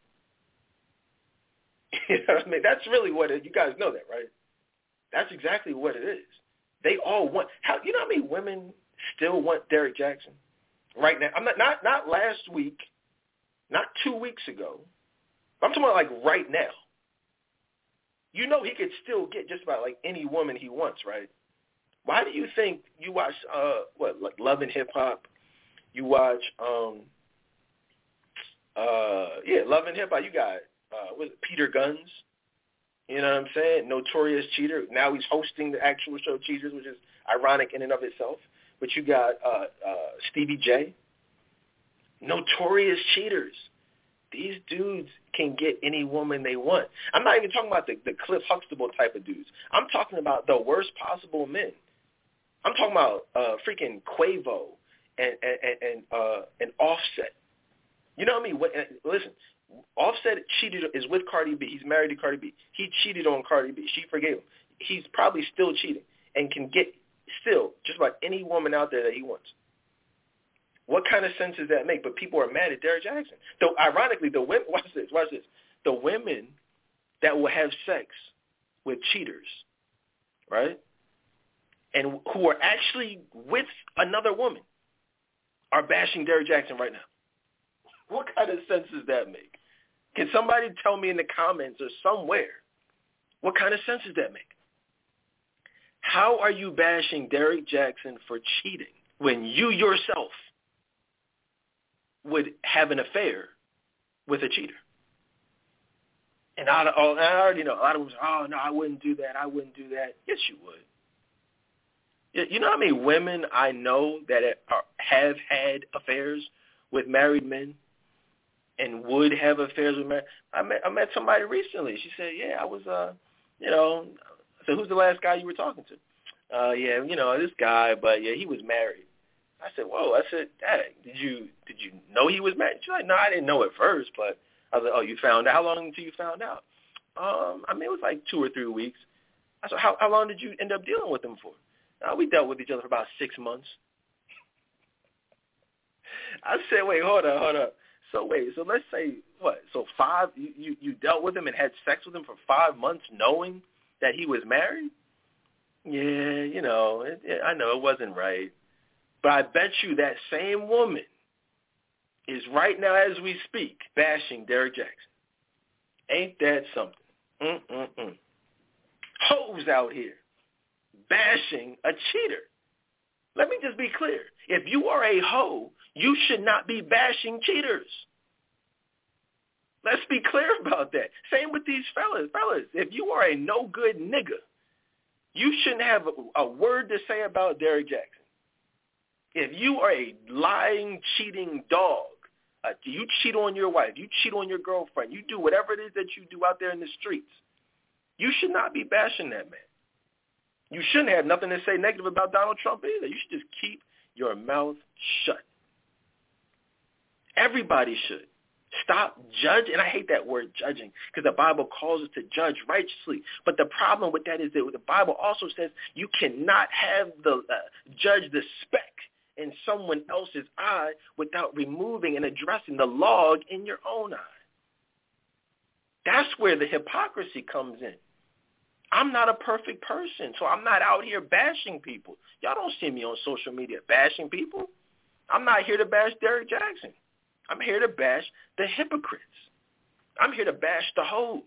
You know what I mean? That's really what it, you guys know that, right? That's exactly what it is. They all want, how, you know how many women still want Derrick Jackson right now? I'm not, not, not last week, not two weeks ago. I'm talking about like right now. You know he could still get just about like any woman he wants, right? Why do you think you watch, uh, what, like Love and Hip Hop? You watch, um, uh, yeah, Love and Hip Hop. You got, uh, what is it, Peter Guns? You know what I'm saying? Notorious cheater. Now he's hosting the actual show Cheaters, which is ironic in and of itself. But you got uh, uh, Stevie J. Notorious cheaters. These dudes can get any woman they want. I'm not even talking about the, the Cliff Huxtable type of dudes. I'm talking about the worst possible men. I'm talking about uh, freaking Quavo and and and, uh, and Offset. You know what I mean? What, listen, Offset cheated is with Cardi B. He's married to Cardi B. He cheated on Cardi B. She forgave him. He's probably still cheating and can get still just about any woman out there that he wants. What kind of sense does that make? But people are mad at Derrick Jackson. So ironically, the women, watch this, watch this. The women that will have sex with cheaters, right, and who are actually with another woman are bashing Derrick Jackson right now. What kind of sense does that make? Can somebody tell me in the comments or somewhere What kind of sense does that make? How are you bashing Derrick Jaxn for cheating when you yourself would have an affair with a cheater? And I, oh, I already know. A lot of them say, oh, no, I wouldn't do that. I wouldn't do that. Yes, you would. You know how many women I know that have had affairs with married men and would have affairs with married? I met, I met somebody recently. She said, yeah, I was, uh, you know, I said, who's the last guy you were talking to? Uh, yeah, you know, this guy, but, yeah, he was married. I said, whoa. I said, Dad, did you did you know he was married? She's like, no, I didn't know at first, but I was like, oh, you found out? How long until you found out? Um, I mean, it was like two or three weeks. I said, how, how long did you end up dealing with him for? Uh, we dealt with each other for about six months. I said, wait, hold on, hold on. So wait, so let's say, what, so five, you, you, you dealt with him and had sex with him for five months knowing that he was married? Yeah, you know, it, it, I know it wasn't right. But I bet you that same woman is right now as we speak bashing Derrick Jaxn. Ain't that something? Mm-mm-mm. Hoes out here bashing a cheater. Let me just be clear. If you are a hoe, you should not be bashing cheaters. Let's be clear about that. Same with these fellas. Fellas, if you are a no-good nigga, you shouldn't have a, a word to say about Derrick Jaxn. If you are a lying, cheating dog, uh, you cheat on your wife, you cheat on your girlfriend, you do whatever it is that you do out there in the streets, you should not be bashing that man. You shouldn't have nothing to say negative about Donald Trump either. You should just keep your mouth shut. Everybody should. Stop judging. And I hate that word judging because the Bible calls us to judge righteously. But the problem with that is that the Bible also says you cannot have the uh, judge the speck in someone else's eye without removing and addressing the log in your own eye. That's where the hypocrisy comes in. I'm not a perfect person, so I'm not out here bashing people. Y'all don't see me on social media bashing people. I'm not here to bash Derrick Jaxn. I'm here to bash the hypocrites. I'm here to bash the hoes.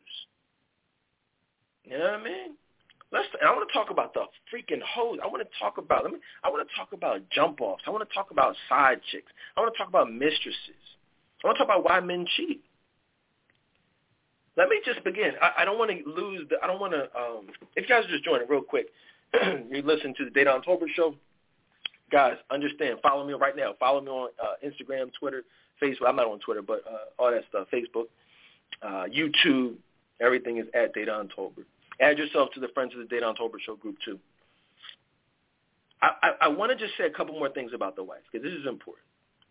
You know what I mean? Let's. I want to talk about the freaking hoes. I want to talk about. Let me. I want to talk about jump offs. I want to talk about side chicks. I want to talk about mistresses. I want to talk about why men cheat. Let me just begin. I, I don't want to lose. The, I don't want to. Um, if you guys are just joining real quick, you listen to the Dedan Tolbert Show. Guys, understand. Follow me right now. Follow me on uh, Instagram, Twitter, Facebook. I'm not on Twitter, but uh, all that stuff. Facebook, uh, YouTube. Everything is at Dedan Tolbert. Add yourself to the Friends of the Dedan Tolbert Show group, too. I, I, I want to just say a couple more things about the wife, because this is important.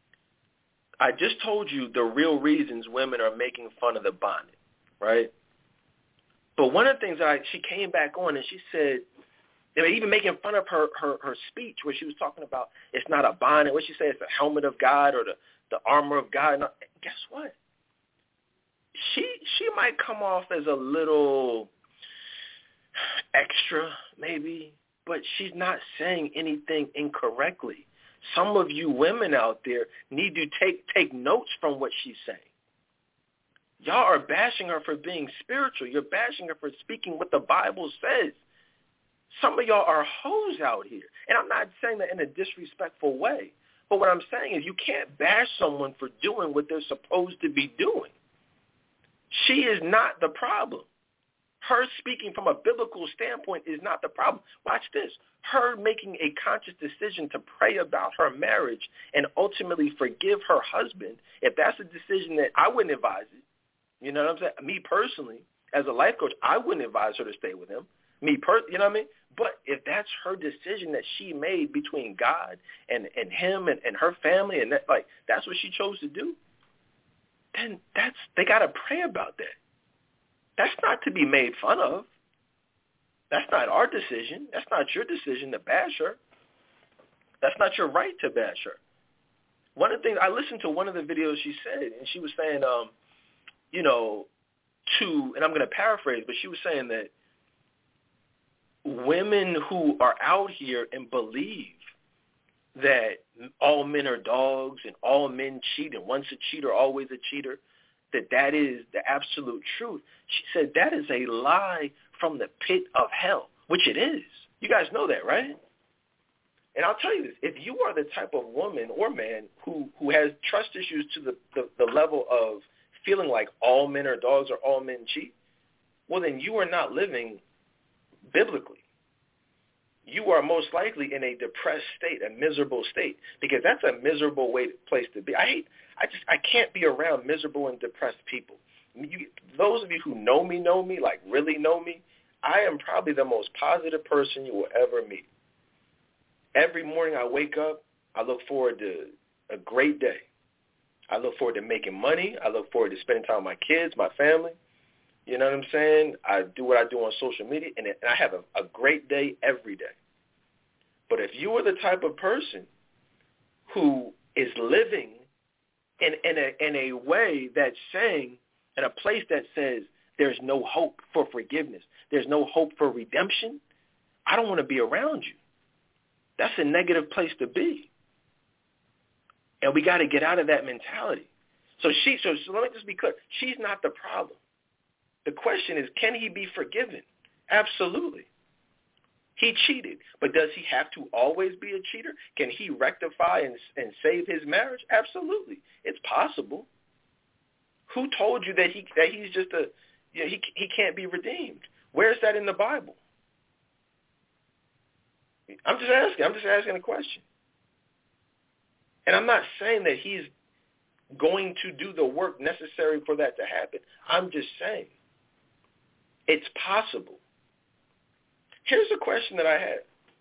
I just told you the real reasons women are making fun of the bonnet, right? But one of the things that I, she came back on and she said, they were even making fun of her, her, her speech where she was talking about it's not a bonnet. What she said, it's the helmet of God or the, the armor of God. And guess what? She she might come off as a little extra, maybe, but she's not saying anything incorrectly. Some of you women out there need to take take notes from what she's saying. Y'all are bashing her for being spiritual. You're bashing her for speaking what the Bible says. Some of y'all are hoes out here. And I'm not saying that in a disrespectful way. But what I'm saying is you can't bash someone for doing what they're supposed to be doing. She is not the problem. Her speaking from a biblical standpoint is not the problem. Watch this. Her making a conscious decision to pray about her marriage and ultimately forgive her husband, if that's a decision that I wouldn't advise it. You know what I'm saying? Me personally, as a life coach, I wouldn't advise her to stay with him. Me, per- you know what I mean? But if that's her decision that she made between God and, and him and, and her family, and that, like that's what she chose to do, then that's they got to pray about that. That's not to be made fun of. That's not our decision. That's not your decision to bash her. That's not your right to bash her. One of the things, I listened to one of the videos she said, and she was saying, um, you know, to, and I'm going to paraphrase, but she was saying that women who are out here and believe that all men are dogs and all men cheat and once a cheater, always a cheater, that that is the absolute truth. She said that is a lie from the pit of hell, which it is. You guys know that, right? And I'll tell you this, if you are the type of woman or man who, who has trust issues to the, the, the level of feeling like all men are dogs or all men cheat, well, then you are not living biblically. You are most likely in a depressed state, a miserable state, because that's a miserable way place to be. I hate, I just, I can't be around miserable and depressed people. You, those of you who know me, know me, like really know me, I am probably the most positive person you will ever meet. Every morning I wake up, I look forward to a great day. I look forward to making money. I look forward to spending time with my kids, my family. You know what I'm saying? I do what I do on social media, and I have a, a great day every day. But if you are the type of person who is living in, in, a, in a way that's saying, in a place that says there's no hope for forgiveness, there's no hope for redemption, I don't want to be around you. That's a negative place to be. And we got to get out of that mentality. So she, so, so let me just be clear. She's not the problem. The question is, can he be forgiven? Absolutely. He cheated, but does he have to always be a cheater? Can he rectify and, and save his marriage? Absolutely. It's possible. Who told you that he that he's just a, you know, he he can't be redeemed? Where's that in the Bible? I'm just asking. I'm just asking a question. And I'm not saying that he's going to do the work necessary for that to happen. I'm just saying it's possible. Here's a question that I had.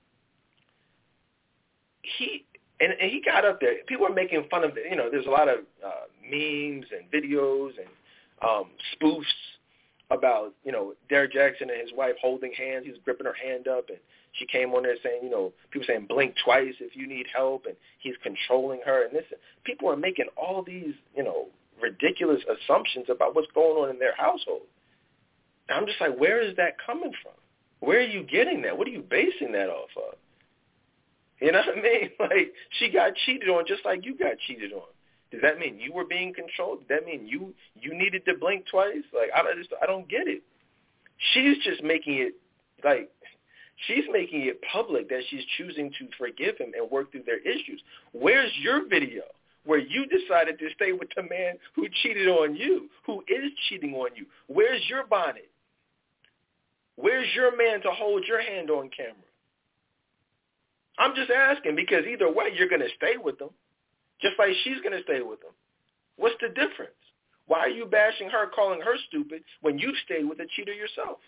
He and, and he got up there. People are making fun of it. You know, there's a lot of uh, memes and videos and um, spoofs about, you know, Derrick Jackson and his wife holding hands. He's gripping her hand up, and she came on there saying, you know, people saying blink twice if you need help, and he's controlling her. And this, people are making all these, you know, ridiculous assumptions about what's going on in their household. And I'm just like, where is that coming from? Where are you getting that? What are you basing that off of? You know what I mean? Like, she got cheated on just like you got cheated on. Does that mean you were being controlled? Does that mean you you needed to blink twice? Like, I just I don't get it. She's just making it, like, she's making it public that she's choosing to forgive him and work through their issues. Where's your video where you decided to stay with the man who cheated on you, who is cheating on you? Where's your bonnet? Where's your man to hold your hand on camera? I'm just asking, because either way, you're going to stay with them, just like she's going to stay with them. What's the difference? Why are you bashing her, calling her stupid, when you've stayed with a cheater yourself?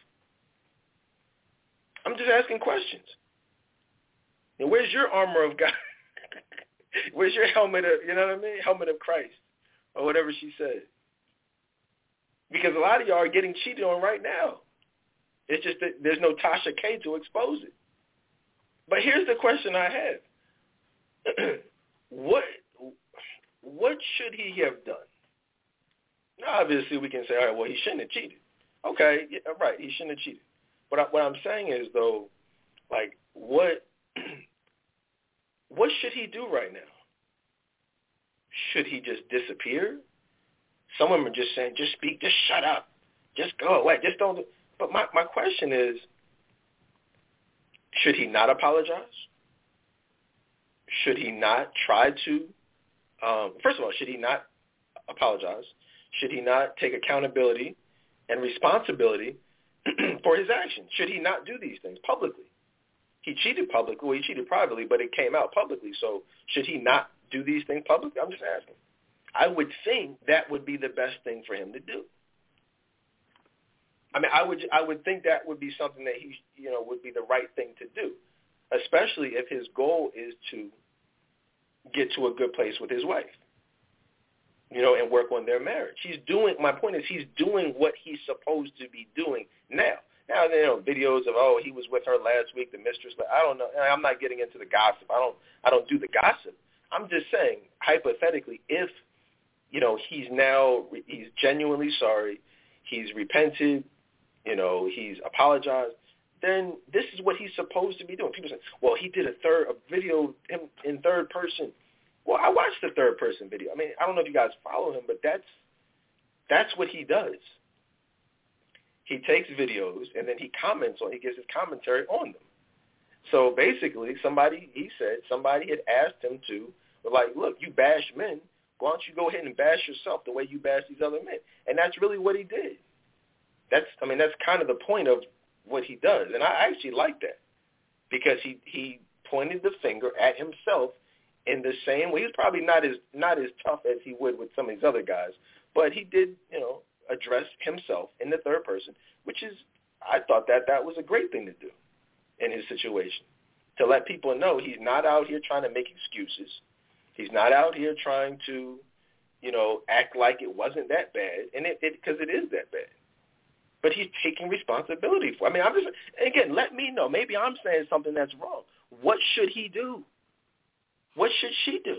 I'm just asking questions. And where's your armor of God? Where's your helmet of, you know what I mean? Helmet of Christ, or whatever she said. Because a lot of y'all are getting cheated on right now. It's just that there's no Tasha K to expose it. But here's the question I have. what what should he have done? Now, obviously, we can say, all right, well, he shouldn't have cheated. Okay, yeah, right, he shouldn't have cheated. But I, what I'm saying is, though, like, what what should he do right now? Should he just disappear? Some women are just saying, just speak, just shut up, just go away, just don't do. But my, my question is, should he not apologize? Should he not try to, um, first of all, should he not apologize? Should he not take accountability and responsibility for his actions? Should he not do these things publicly? He cheated publicly. Well, he cheated privately, but it came out publicly. So should he not do these things publicly? I'm just asking. I would think that would be the best thing for him to do. I mean, I would I would think that would be something that he, you know, would be the right thing to do, especially if his goal is to get to a good place with his wife, you know, and work on their marriage. He's doing, my point is he's doing what he's supposed to be doing now. Now, you know, videos of, oh, he was with her last week, the mistress, but I don't know. I'm not getting into the gossip. I don't I don't do the gossip. I'm just saying, hypothetically, if, you know, he's now, he's genuinely sorry, he's repented, you know, he's apologized, then this is what he's supposed to be doing. People say, well, he did a third a video in, in third person. Well, I watched the third person video. I mean, I don't know if you guys follow him, but that's that's what he does. he takes videos, and then he comments on, he gives his commentary on them. So basically, somebody, he said, somebody had asked him to, like, look, you bash men, why don't you go ahead and bash yourself the way you bash these other men? And that's really what he did. That's, I mean, that's kind of the point of what he does. And I actually like that because he, he pointed the finger at himself in the same way. He's probably not as not as tough as he would with some of these other guys, but he did, you know, address himself in the third person, which is, I thought that that was a great thing to do in his situation, to let people know he's not out here trying to make excuses. He's not out here trying to, you know, act like it wasn't that bad, and it because it, it is that bad. But he's taking responsibility for it. I mean, I'm just, again, let me know. Maybe I'm saying something that's wrong. What should he do? What should she do?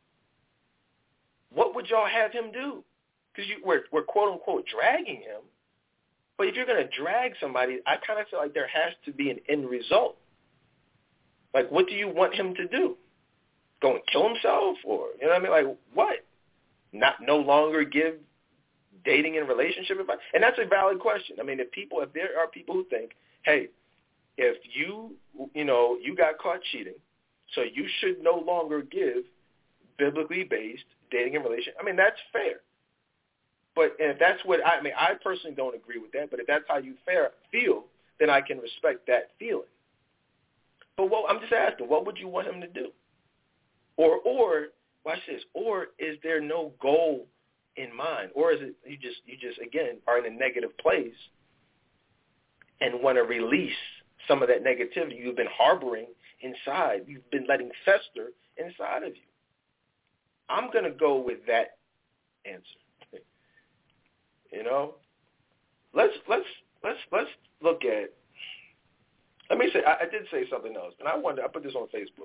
What would y'all have him do? Because we're, we're quote-unquote dragging him. But if you're going to drag somebody, I kind of feel like there has to be an end result. Like, what do you want him to do? Go and kill himself? Or, you know what I mean? Like, what? Not no longer give dating and relationship advice? And that's a valid question. I mean, if people, if there are people who think, hey, if you, you know, you got caught cheating, so you should no longer give biblically based dating and relationship. I mean, that's fair. But if that's what, I mean, I personally don't agree with that, but if that's how you fair, feel, then I can respect that feeling. But what, I'm just asking, what would you want him to do? Or, or, watch this, or is there no goal in mind? Or is it you just, you just again, are in a negative place and want to release some of that negativity you've been harboring inside, you've been letting fester inside of you? I'm going to go with that answer. You know, let's let's let's let's look at. Let me say, I, I did say something else, and I wanted I put this on Facebook.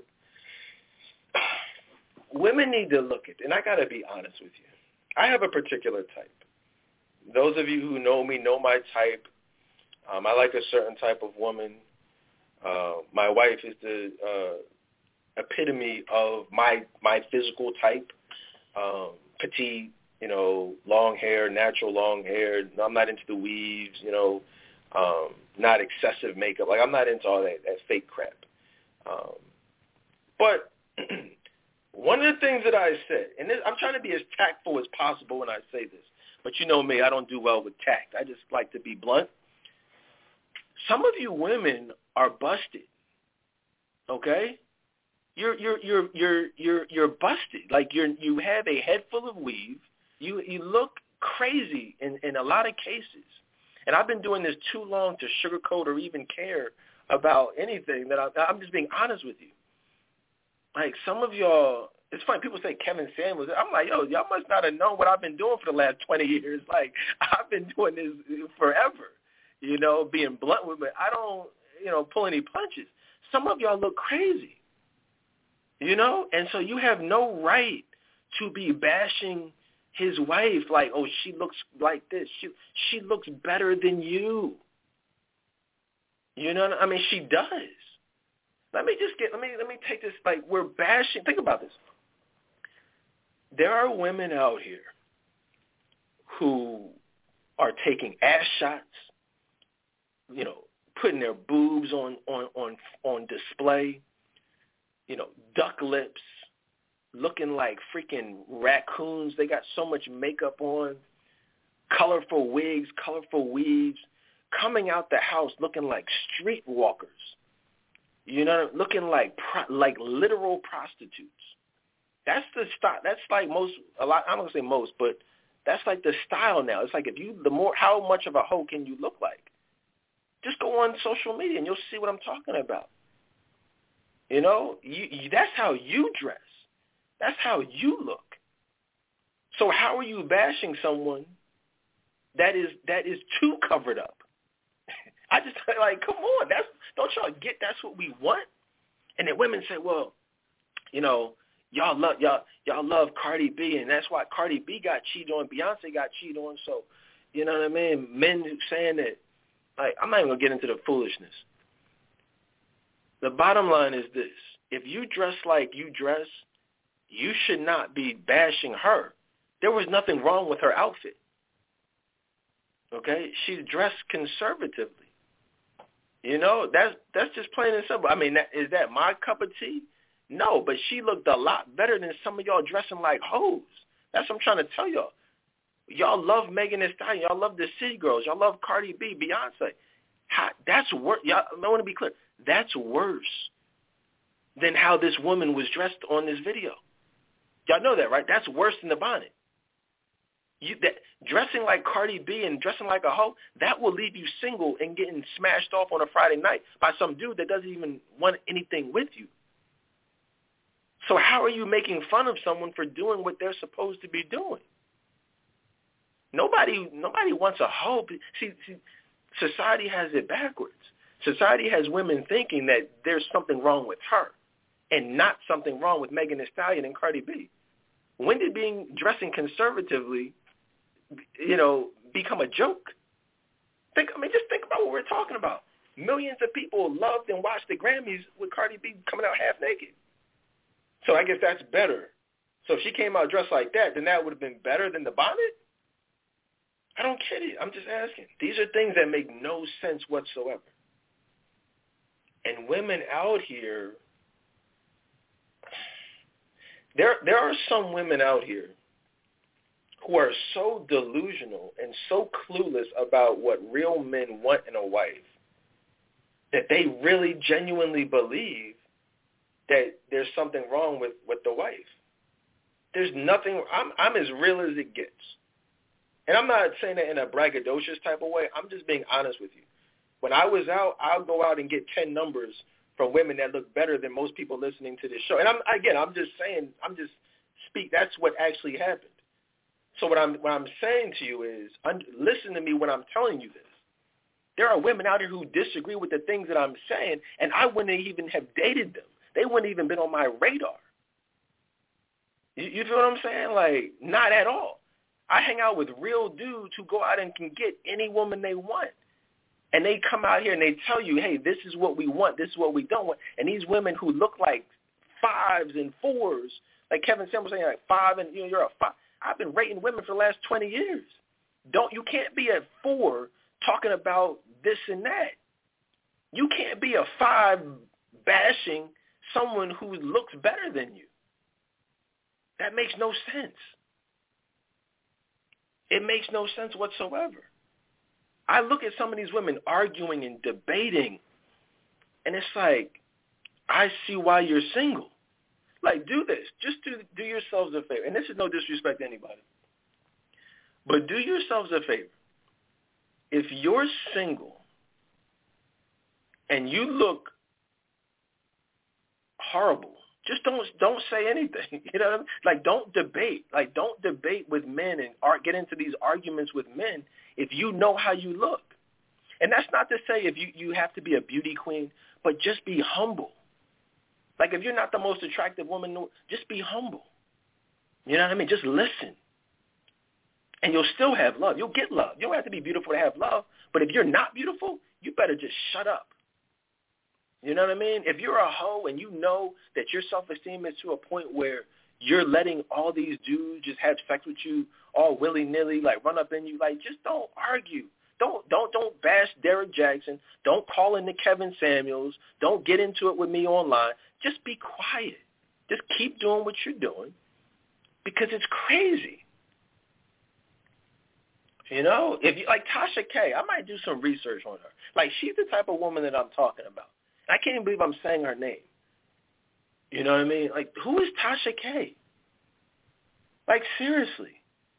Women need to look at, and I got to be honest with you. I have a particular type. Those of you who know me know my type. Um, I like a certain type of woman. Uh, my wife is the uh, epitome of my my physical type, um, petite. You know, long hair, natural long hair. I'm not into the weaves, you know, um, not excessive makeup. Like, I'm not into all that, that fake crap. Um, but one of the things that I said, and this, I'm trying to be as tactful as possible when I say this, but you know me, I don't do well with tact. I just like to be blunt. Some of you women are busted, okay? You're you're you're you're you're you're busted. Like you're you have a head full of weave. You you look crazy in, in a lot of cases. And I've been doing this too long to sugarcoat or even care about anything. That I, I'm just being honest with you. Like, some of y'all, it's funny, people say Kevin Samuels. I'm like, yo, y'all must not have known what I've been doing for the last twenty years. Like, I've been doing this forever, you know, being blunt with it. I don't, you know, pull any punches. Some of y'all look crazy, you know, and so you have no right to be bashing his wife, like, oh, she looks like this. She she looks better than you. You know, I mean, she does. Let me just get. Let me let me take this. Like, we're bashing. Think about this. There are women out here who are taking ass shots. You know, putting their boobs on on on on display. You know, duck lips. Looking like freaking raccoons. They got so much makeup on, colorful wigs, colorful weaves, coming out the house looking like streetwalkers. You know, looking like pro- like literal prostitutes. That's the style. That's like most. A lot. I'm not gonna say most, but that's like the style now. It's like if you the more how much of a hoe can you look like? Just go on social media and you'll see what I'm talking about. You know, you, you, that's how you dress. That's how you look. So how are you bashing someone that is that is too covered up? I just like, come on, that's don't y'all get that's what we want? And then women say, well, you know, y'all love y'all y'all love Cardi B, and that's why Cardi B got cheated on, Beyonce got cheated on. So, you know what I mean? Men saying that, like, I'm not even gonna get into the foolishness. The bottom line is this: if you dress like you dress, you should not be bashing her. There was nothing wrong with her outfit. Okay? She's dressed conservatively. You know, that's that's just plain and simple. I mean, that, is that my cup of tea? No, but she looked a lot better than some of y'all dressing like hoes. That's what I'm trying to tell y'all. Y'all love Megan Thee Stallion. Y'all love the City Girls. Y'all love Cardi B, Beyonce. How, that's worse. Y'all, I want to be clear. That's worse than how this woman was dressed on this video. Y'all know that, right? That's worse than the bonnet. You, that, dressing like Cardi B and dressing like a hoe, that will leave you single and getting smashed off on a Friday night by some dude that doesn't even want anything with you. So how are you making fun of someone for doing what they're supposed to be doing? Nobody nobody wants a hoe. See, see, society has it backwards. Society has women thinking that there's something wrong with her and not something wrong with Megan Thee Stallion and Cardi B. When did being dressing conservatively, you know, become a joke? Think, I mean, just think about what we're talking about. Millions of people loved and watched the Grammys with Cardi B coming out half naked. So I guess that's better. So if she came out dressed like that, then that would have been better than the bonnet? I don't get it. I'm just asking. These are things that make no sense whatsoever. And women out here, there there are some women out here who are so delusional and so clueless about what real men want in a wife that they really genuinely believe that there's something wrong with, with the wife. There's nothing. I'm I'm as real as it gets. And I'm not saying that in a braggadocious type of way. I'm just being honest with you. When I was out, I'll go out and get ten numbers from women that look better than most people listening to this show. And I'm again, I'm just saying, I'm just speak. That's what actually happened. So what I'm what I'm saying to you is, un, listen to me when I'm telling you this. There are women out here who disagree with the things that I'm saying, and I wouldn't even have dated them. They wouldn't even been on my radar. You, you feel what I'm saying? Like, not at all. I hang out with real dudes who go out and can get any woman they want. And they come out here and they tell you, hey, this is what we want, this is what we don't want. And these women who look like fives and fours, like Kevin Samuels saying, like five and, you know, you're a five. I've been rating women for the last twenty years. Don't You can't be a four talking about this and that. You can't be a five bashing someone who looks better than you. That makes no sense. It makes no sense whatsoever. I look at some of these women arguing and debating, and it's like, I see why you're single. Like, do this. Just do, do yourselves a favor. And this is no disrespect to anybody. But do yourselves a favor. If you're single and you look horrible, just don't don't say anything. You know what I mean? Like, don't debate. Like, don't debate with men and ar- get into these arguments with men if you know how you look. And that's not to say if you, you have to be a beauty queen, but just be humble. Like, if you're not the most attractive woman, just be humble. You know what I mean? Just listen. And you'll still have love. You'll get love. You don't have to be beautiful to have love. But if you're not beautiful, you better just shut up. You know what I mean? If you're a hoe and you know that your self-esteem is to a point where you're letting all these dudes just have sex with you all willy-nilly, like run up in you, like, just don't argue. Don't don't don't bash Derek Jackson. Don't call into Kevin Samuels. Don't get into it with me online. Just be quiet. Just keep doing what you're doing because it's crazy. You know, if you like Tasha K, I might do some research on her. Like, she's the type of woman that I'm talking about. I can't even believe I'm saying her name. You know what I mean? Like, who is Tasha K? Like, seriously.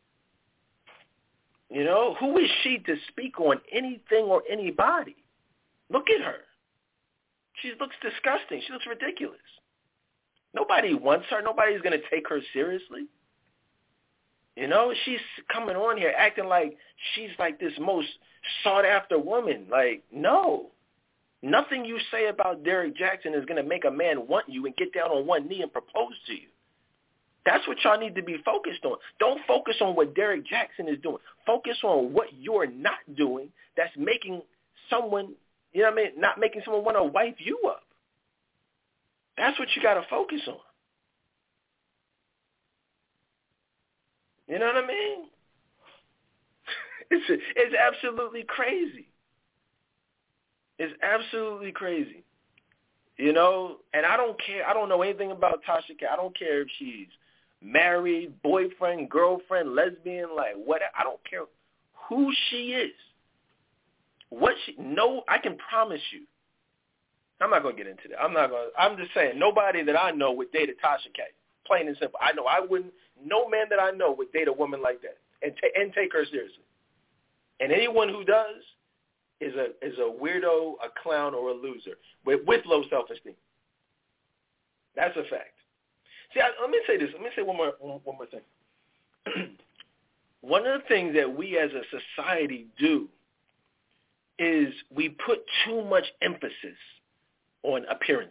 You know, who is she to speak on anything or anybody? Look at her. She looks disgusting. She looks ridiculous. Nobody wants her. Nobody's going to take her seriously. You know, she's coming on here acting like she's like this most sought-after woman. Like, no. Nothing you say about Derek Jackson is going to make a man want you and get down on one knee and propose to you. That's what y'all need to be focused on. Don't focus on what Derek Jackson is doing. Focus on what you're not doing that's making someone, you know what I mean, not making someone want to wipe you up. That's what you got to focus on. You know what I mean? it's it's absolutely crazy. It's absolutely crazy. You know, and I don't care. I don't know anything about Tasha K. I don't care if she's married, boyfriend, girlfriend, lesbian, like what. I don't care who she is. What she, no, I can promise you. I'm not going to get into that. I'm not going to, I'm just saying, nobody that I know would date a Tasha K. Plain and simple. I know I wouldn't, no man that I know would date a woman like that and, ta- and take her seriously. And anyone who does is a is a weirdo, a clown, or a loser with, with low self-esteem. That's a fact. See, I, let me say this. Let me say one more one, one more thing. One of the things that we as a society do is we put too much emphasis on appearances.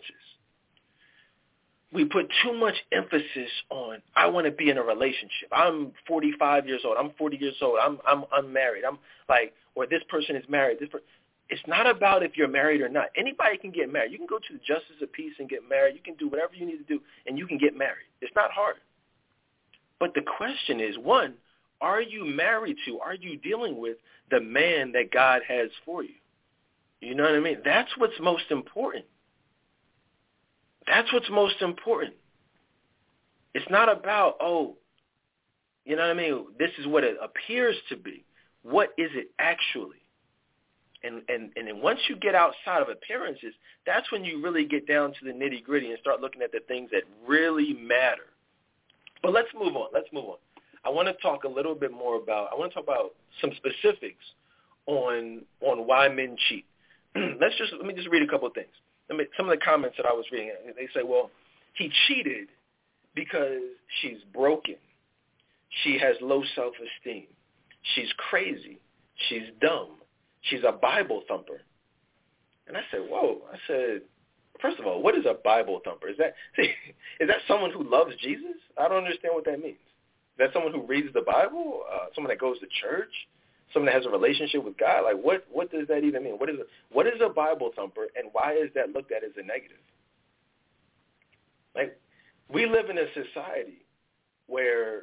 We put too much emphasis on, I want to be in a relationship. I'm forty-five years old. I'm forty years old. I'm I'm unmarried. I'm like, or this person is married. This per- It's not about if you're married or not. Anybody can get married. You can go to the Justice of Peace and get married. You can do whatever you need to do, and you can get married. It's not hard. But the question is, one, are you married to, are you dealing with the man that God has for you? You know what I mean? That's what's most important. That's what's most important. It's not about, oh, you know what I mean? This is what it appears to be. What is it actually? And, and, and then once you get outside of appearances, that's when you really get down to the nitty-gritty and start looking at the things that really matter. But let's move on. Let's move on. I want to talk a little bit more about, I want to talk about some specifics on on why men cheat. Let's just, let me just read a couple of things. Let me, some of the comments that I was reading, they say, well, he cheated because she's broken. She has low self-esteem. She's crazy. She's dumb. She's a Bible thumper. And I said, whoa. I said, first of all, what is a Bible thumper? Is that see, is that someone who loves Jesus? I don't understand what that means. Is that someone who reads the Bible? Uh, someone that goes to church? Someone that has a relationship with God? Like, what, what does that even mean? What is, a, what is a Bible thumper, and why is that looked at as a negative? Like, we live in a society where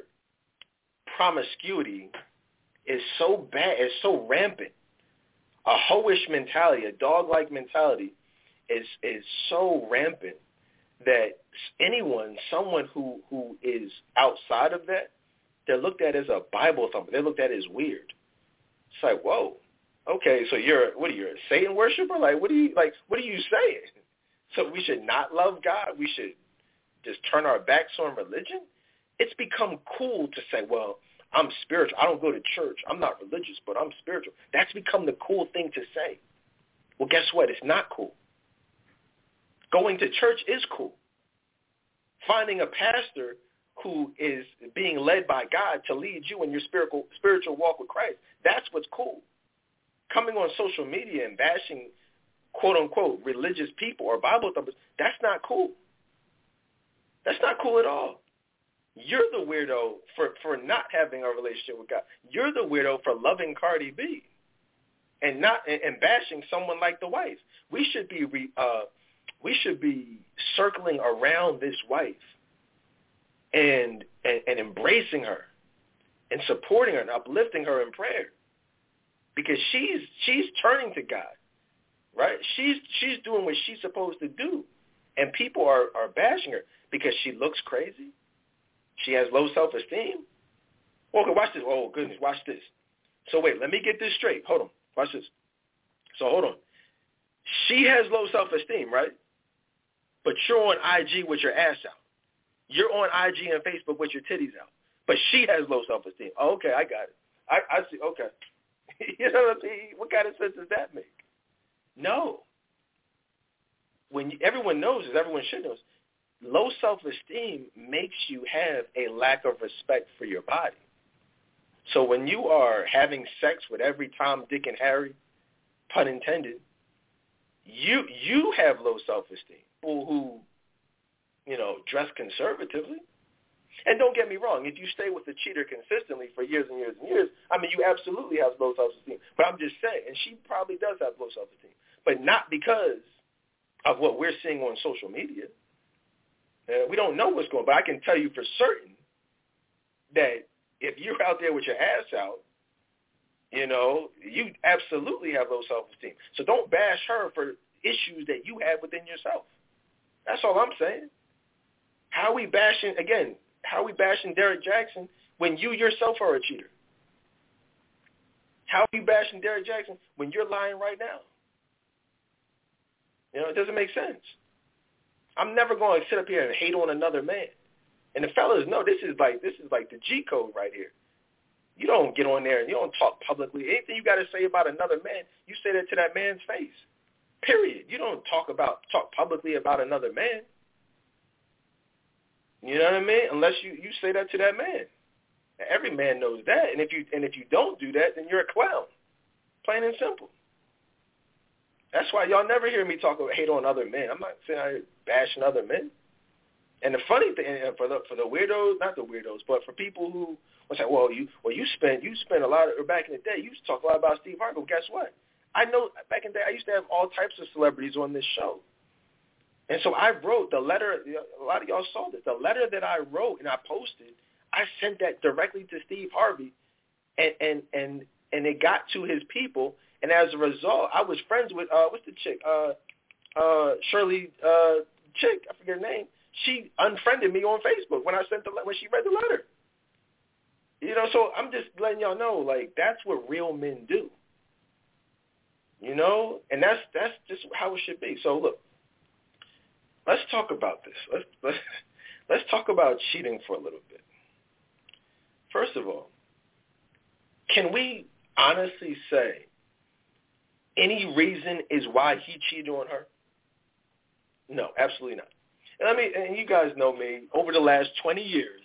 promiscuity is so bad, is so rampant. A hoish mentality, a dog-like mentality is is so rampant that anyone, someone who, who is outside of that, they're looked at as a Bible thumper. They're looked at as weird. It's like, whoa, okay, so you're, what are you, a Satan worshiper? Like, what are you, like, what are you saying? So we should not love God? We should just turn our backs on religion? It's become cool to say, well, I'm spiritual. I don't go to church. I'm not religious, but I'm spiritual. That's become the cool thing to say. Well, guess what? It's not cool. Going to church is cool. Finding a pastor who is being led by God to lead you in your spiritual spiritual walk with Christ, that's what's cool. Coming on social media and bashing, quote-unquote, religious people or Bible thumpers, that's not cool. That's not cool at all. You're the weirdo for, for not having a relationship with God. You're the weirdo for loving Cardi B and not and, and bashing someone like the wife. We should be re, uh, we should be circling around this wife and, and and embracing her and supporting her and uplifting her in prayer, because she's she's turning to God, right? She's she's doing what she's supposed to do, and people are, are bashing her because she looks crazy. She has low self-esteem. Okay, watch this. Oh, goodness, watch this. So wait, let me get this straight. Hold on. Watch this. So hold on. She has low self-esteem, right? But you're on I G with your ass out. You're on I G and Facebook with your titties out. But she has low self-esteem. Oh, okay, I got it. I, I see. Okay. You know what I mean? What kind of sense does that make? No. When you, everyone knows this, everyone should know this. Low self-esteem makes you have a lack of respect for your body. So when you are having sex with every Tom, Dick, and Harry, pun intended, you you have low self-esteem. People who, you know, dress conservatively. And don't get me wrong, if you stay with a cheater consistently for years and years and years, I mean, you absolutely have low self-esteem. But I'm just saying, and she probably does have low self-esteem, but not because of what we're seeing on social media. Uh, we don't know what's going on, but I can tell you for certain that if you're out there with your ass out You know, you absolutely have low self-esteem. So don't bash her for issues that you have within yourself. That's all I'm saying. How are we bashing, again, how are we bashing Derek Jackson when you yourself are a cheater? How are you bashing Derek Jackson when you're lying right now? You know, it doesn't make sense. I'm never going to sit up here and hate on another man. And the fellas know this is like this is like the G code right here. You don't get on there and you don't talk publicly. Anything you got to say about another man, you say that to that man's face. Period. You don't talk about talk publicly about another man. You know what I mean? Unless you, you say that to that man. Every man knows that. And if you and if you don't do that, then you're a clown. Plain and simple. That's why y'all never hear me talk about hate on other men. I'm not saying I bashing other men. And the funny thing for the for the weirdos, not the weirdos, but for people who will say, well, you well you spent you spent a lot of, or back in the day, you used to talk a lot about Steve Harvey. Well, guess what? I know back in the day I used to have all types of celebrities on this show. And so I wrote the letter, a lot of y'all saw this, the letter that I wrote and I posted, I sent that directly to Steve Harvey, and and and, and it got to his people. And as a result, I was friends with, uh, what's the chick, uh, uh, Shirley uh, chick, I forget her name. She unfriended me on Facebook when I sent the when she read the letter. You know, so I'm just letting y'all know, like, that's what real men do. You know, and that's that's just how it should be. So look, let's talk about this. Let's let's let's talk about cheating for a little bit. First of all, can we honestly say any reason is why he cheated on her? No, absolutely not. And I mean, and you guys know me. Over the last twenty years,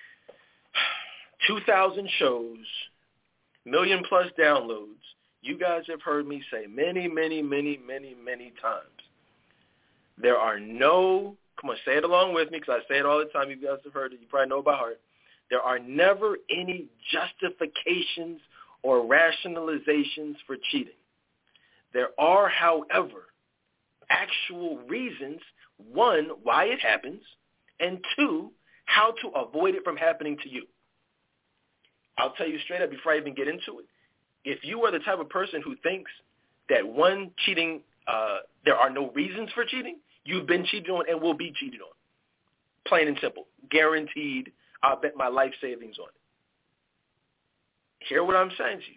two thousand shows, million plus downloads. You guys have heard me say many, many, many, many, many times. There are no, come on, say it along with me because I say it all the time. You guys have heard it. You probably know by heart. There are never any justifications or rationalizations for cheating. There are, however, actual reasons, one, why it happens, and two, how to avoid it from happening to you. I'll tell you straight up before I even get into it. If you are the type of person who thinks that one, cheating, uh, there are no reasons for cheating, you've been cheated on and will be cheated on. Plain and simple. Guaranteed, I'll bet my life savings on it. Hear what I'm saying to you.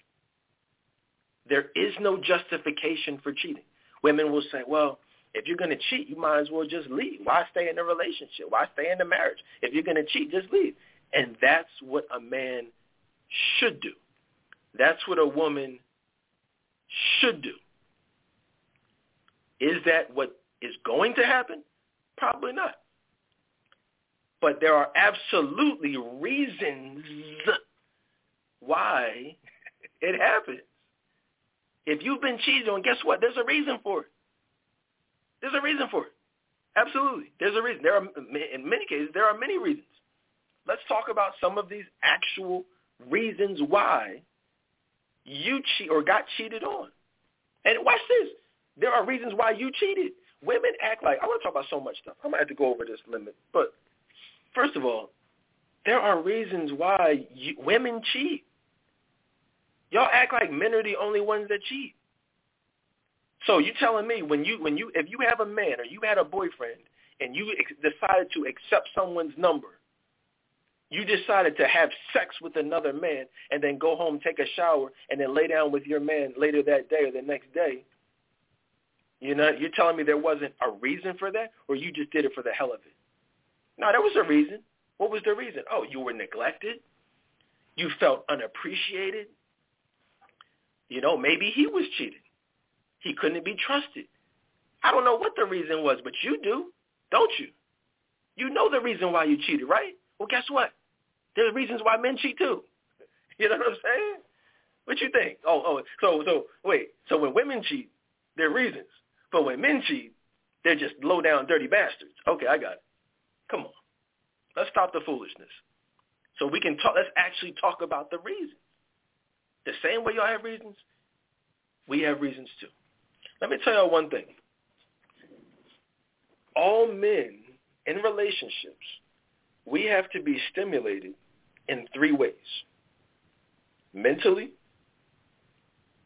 There is no justification for cheating. Women will say, well, if you're going to cheat, you might as well just leave. Why stay in a relationship? Why stay in a marriage? If you're going to cheat, just leave. And that's what a man should do. That's what a woman should do. Is that what is going to happen? Probably not. But there are absolutely reasons why it happens. If you've been cheated on, guess what? There's a reason for it. There's a reason for it. Absolutely. There's a reason. There are, in many cases, there are many reasons. Let's talk about some of these actual reasons why you cheat or got cheated on. And watch this. There are reasons why you cheated. Women act like, I want to talk about so much stuff. I'm going to have to go over this limit. But first of all, there are reasons why you, women cheat. Y'all act like men are the only ones that cheat. So you telling me when you when you if you have a man or you had a boyfriend and you ex- decided to accept someone's number, you decided to have sex with another man and then go home, take a shower, and then lay down with your man later that day or the next day, you know, you're telling me there wasn't a reason for that, or you just did it for the hell of it? No, there was a reason. What was the reason? Oh, you were neglected. You felt unappreciated. You know, maybe he was cheating. He couldn't be trusted. I don't know what the reason was, but you do, don't you? You know the reason why you cheated, right? Well, guess what? There's reasons why men cheat too. You know what I'm saying? What you think? Oh, oh, so, so, wait. So when women cheat, there are reasons. But when men cheat, they're just low-down, dirty bastards. Okay, I got it. Come on. Let's stop the foolishness. So we can talk. Let's actually talk about the reasons. The same way y'all have reasons, we have reasons too. Let me tell y'all one thing. All men in relationships, we have to be stimulated in three ways. Mentally,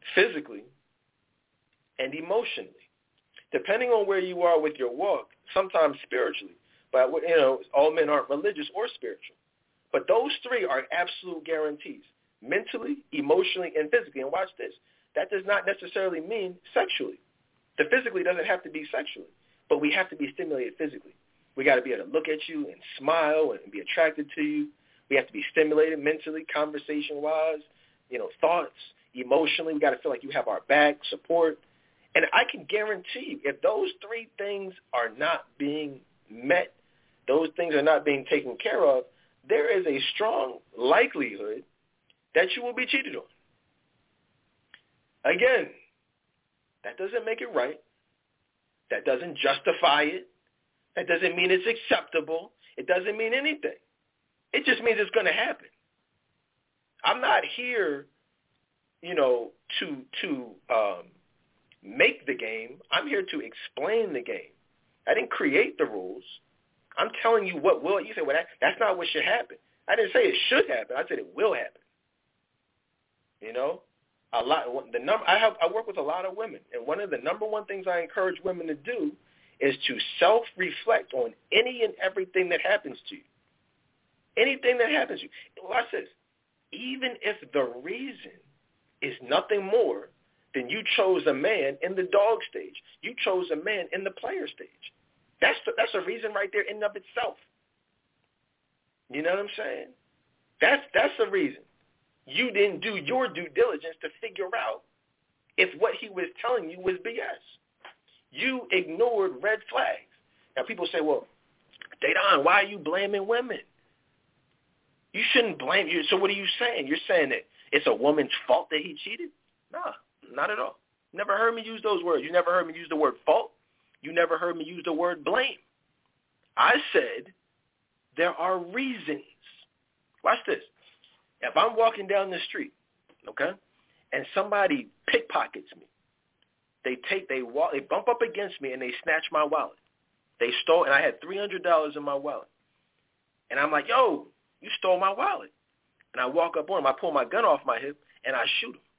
physically, and emotionally. Depending on where you are with your walk, sometimes spiritually. But, you know, all men aren't religious or spiritual. But those three are absolute guarantees, mentally, emotionally, and physically. And watch this. That does not necessarily mean sexually. The physically doesn't have to be sexually, but we have to be stimulated physically. We got to be able to look at you and smile and be attracted to you. We have to be stimulated mentally, conversation-wise, you know, thoughts, emotionally. We got to feel like you have our back, support. And I can guarantee you, if those three things are not being met, those things are not being taken care of, there is a strong likelihood that you will be cheated on. Again, that doesn't make it right. That doesn't justify it. That doesn't mean it's acceptable. It doesn't mean anything. It just means it's going to happen. I'm not here, you know, to to um, make the game. I'm here to explain the game. I didn't create the rules. I'm telling you what will. You say, well, that, that's not what should happen. I didn't say it should happen. I said it will happen. You know, a lot. The number I have. I work with a lot of women, and one of the number one things I encourage women to do is to self-reflect on any and everything that happens to you. Anything that happens to you. Watch this. Even if the reason is nothing more than you chose a man in the dog stage, you chose a man in the player stage. That's the, that's a reason right there in and of itself. You know what I'm saying? That's that's a reason. You didn't do your due diligence to figure out if what he was telling you was B S. You ignored red flags. Now people say, well, Dedan, why are you blaming women? You shouldn't blame you. So what are you saying? You're saying that it's a woman's fault that he cheated? Nah, not at all. Never heard me use those words. You never heard me use the word fault. You never heard me use the word blame. I said there are reasons. Watch this. If I'm walking down the street, okay, and somebody pickpockets me, they take, they walk, they bump up against me and they snatch my wallet. They stole, and I had three hundred dollars in my wallet. And I'm like, yo, you stole my wallet. And I walk up on him, I pull my gun off my hip, and I shoot him.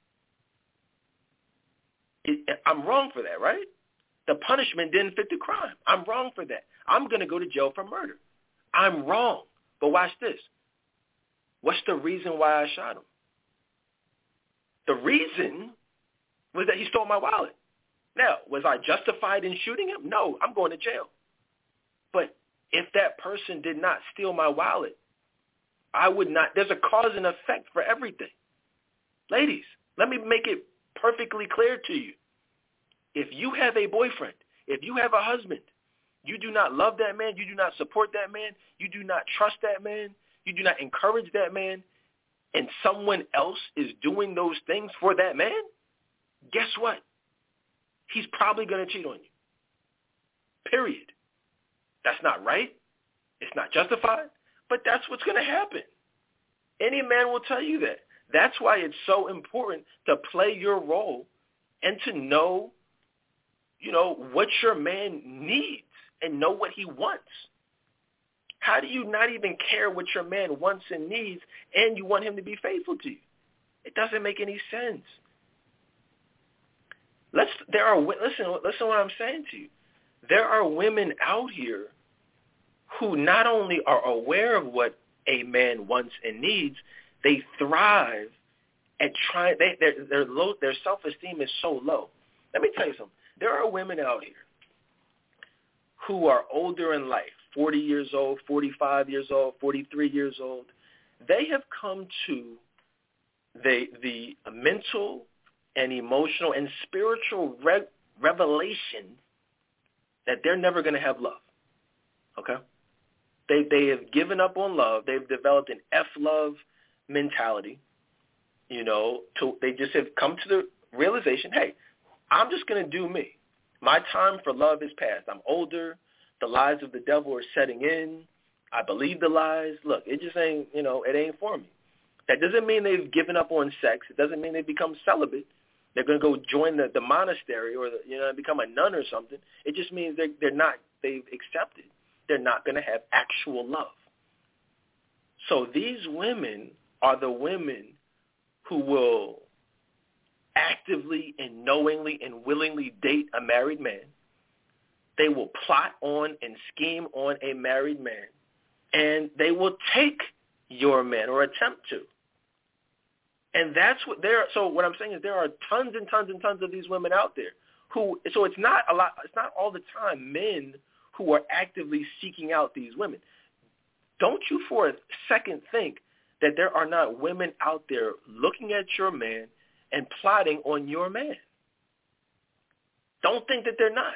It, I'm wrong for that, right? The punishment didn't fit the crime. I'm wrong for that. I'm going to go to jail for murder. I'm wrong. But watch this. What's the reason why I shot him? The reason was that he stole my wallet. Now, was I justified in shooting him? No, I'm going to jail. But if that person did not steal my wallet, I would not. There's a cause and effect for everything. Ladies, let me make it perfectly clear to you. If you have a boyfriend, if you have a husband, you do not love that man, you do not support that man, you do not trust that man, you do not encourage that man, and someone else is doing those things for that man, guess what? He's probably going to cheat on you. Period. That's not right. It's not justified, but that's what's going to happen. Any man will tell you that. That's why it's so important to play your role and to know, you know, what your man needs and know what he wants. How do you not even care what your man wants and needs and you want him to be faithful to you? It doesn't make any sense. Let's, there are, listen, listen to what I'm saying to you. There are women out here who not only are aware of what a man wants and needs, they thrive at trying, they, their, their, low, their self-esteem is so low. Let me tell you something. There are women out here who are older in life, forty years old, forty-five years old, forty-three years old. They have come to the, the mental and emotional and spiritual re- revelation that they're never going to have love, okay? They they have given up on love. They've developed an F-love mentality, you know. To, they just have come to the realization, hey, I'm just going to do me. My time for love is past. I'm older. The lies of the devil are setting in. I believe the lies. Look, it just ain't, you know, it ain't for me. That doesn't mean they've given up on sex. It doesn't mean they've become celibate. They're going to go join the, the monastery or, the, you know, become a nun or something. It just means they're, they're not, they've accepted. They're not going to have actual love. So these women are the women who will actively and knowingly and willingly date a married man. They will plot on and scheme on a married man, and they will take your man or attempt to. And that's what there. So what I'm saying is there are tons and tons and tons of these women out there who. So it's not a lot. It's not all the time men who are actively seeking out these women. Don't you for a second think that there are not women out there looking at your man and plotting on your man. Don't think that they're not.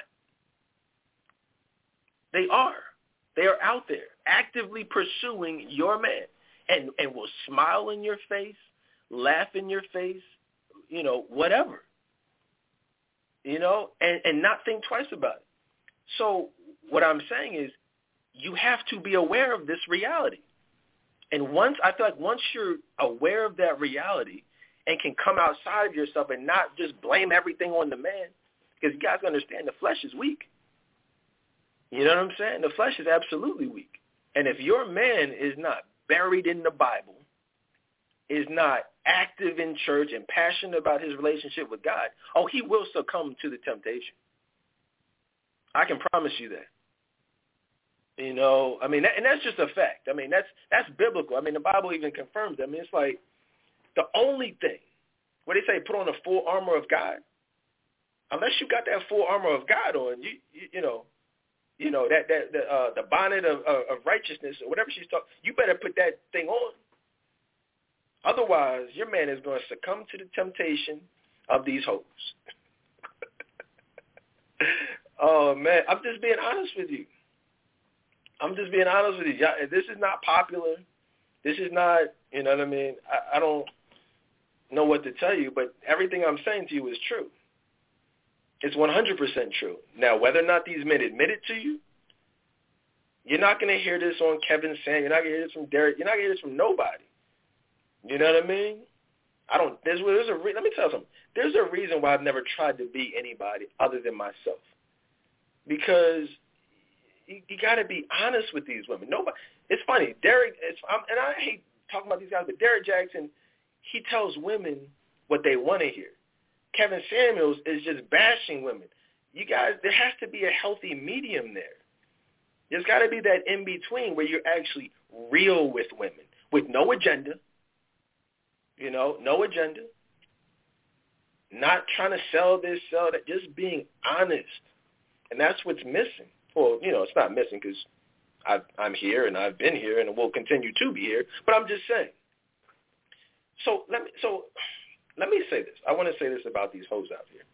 They are. They are out there actively pursuing your man and, and will smile in your face, laugh in your face, you know, whatever, you know, and, and not think twice about it. So what I'm saying is you have to be aware of this reality. And once, I feel like once you're aware of that reality and can come outside of yourself and not just blame everything on the man, because you guys understand the flesh is weak. You know what I'm saying? The flesh is absolutely weak. And if your man is not buried in the Bible, is not active in church and passionate about his relationship with God, oh, he will succumb to the temptation. I can promise you that. You know, I mean, that, and that's just a fact. I mean, that's that's biblical. I mean, the Bible even confirms that. I mean, it's like the only thing, what they say, put on the full armor of God. Unless you got that full armor of God on, you you, you know, you know that that the, uh, the bonnet of, of, of righteousness or whatever she's talking. You better put that thing on. Otherwise, your man is going to succumb to the temptation of these hoes. Oh man, I'm just being honest with you. I'm just being honest with you. This is not popular. This is not, you know what I mean? I, I don't know what to tell you, but everything I'm saying to you is true. It's one hundred percent true. Now, whether or not these men admit it to you, you're not going to hear this on Kevin Sam. You're not going to hear this from Derek. You're not going to hear this from nobody. You know what I mean? I don't. There's, there's a. Re, let me tell you something. There's a reason why I've never tried to be anybody other than myself, because you, you got to be honest with these women. Nobody. It's funny. Derek. It's, I'm, and I hate talking about these guys, but Derek Jackson, he tells women what they want to hear. Kevin Samuels is just bashing women. You guys, there has to be a healthy medium there. There's got to be that in-between where you're actually real with women, with no agenda, you know, no agenda, not trying to sell this, sell that, just being honest. And that's what's missing. Well, you know, it's not missing because I'm here and I've been here and will continue to be here, but I'm just saying. So let me, so... Let me say this. I want to say this about these hoes out here.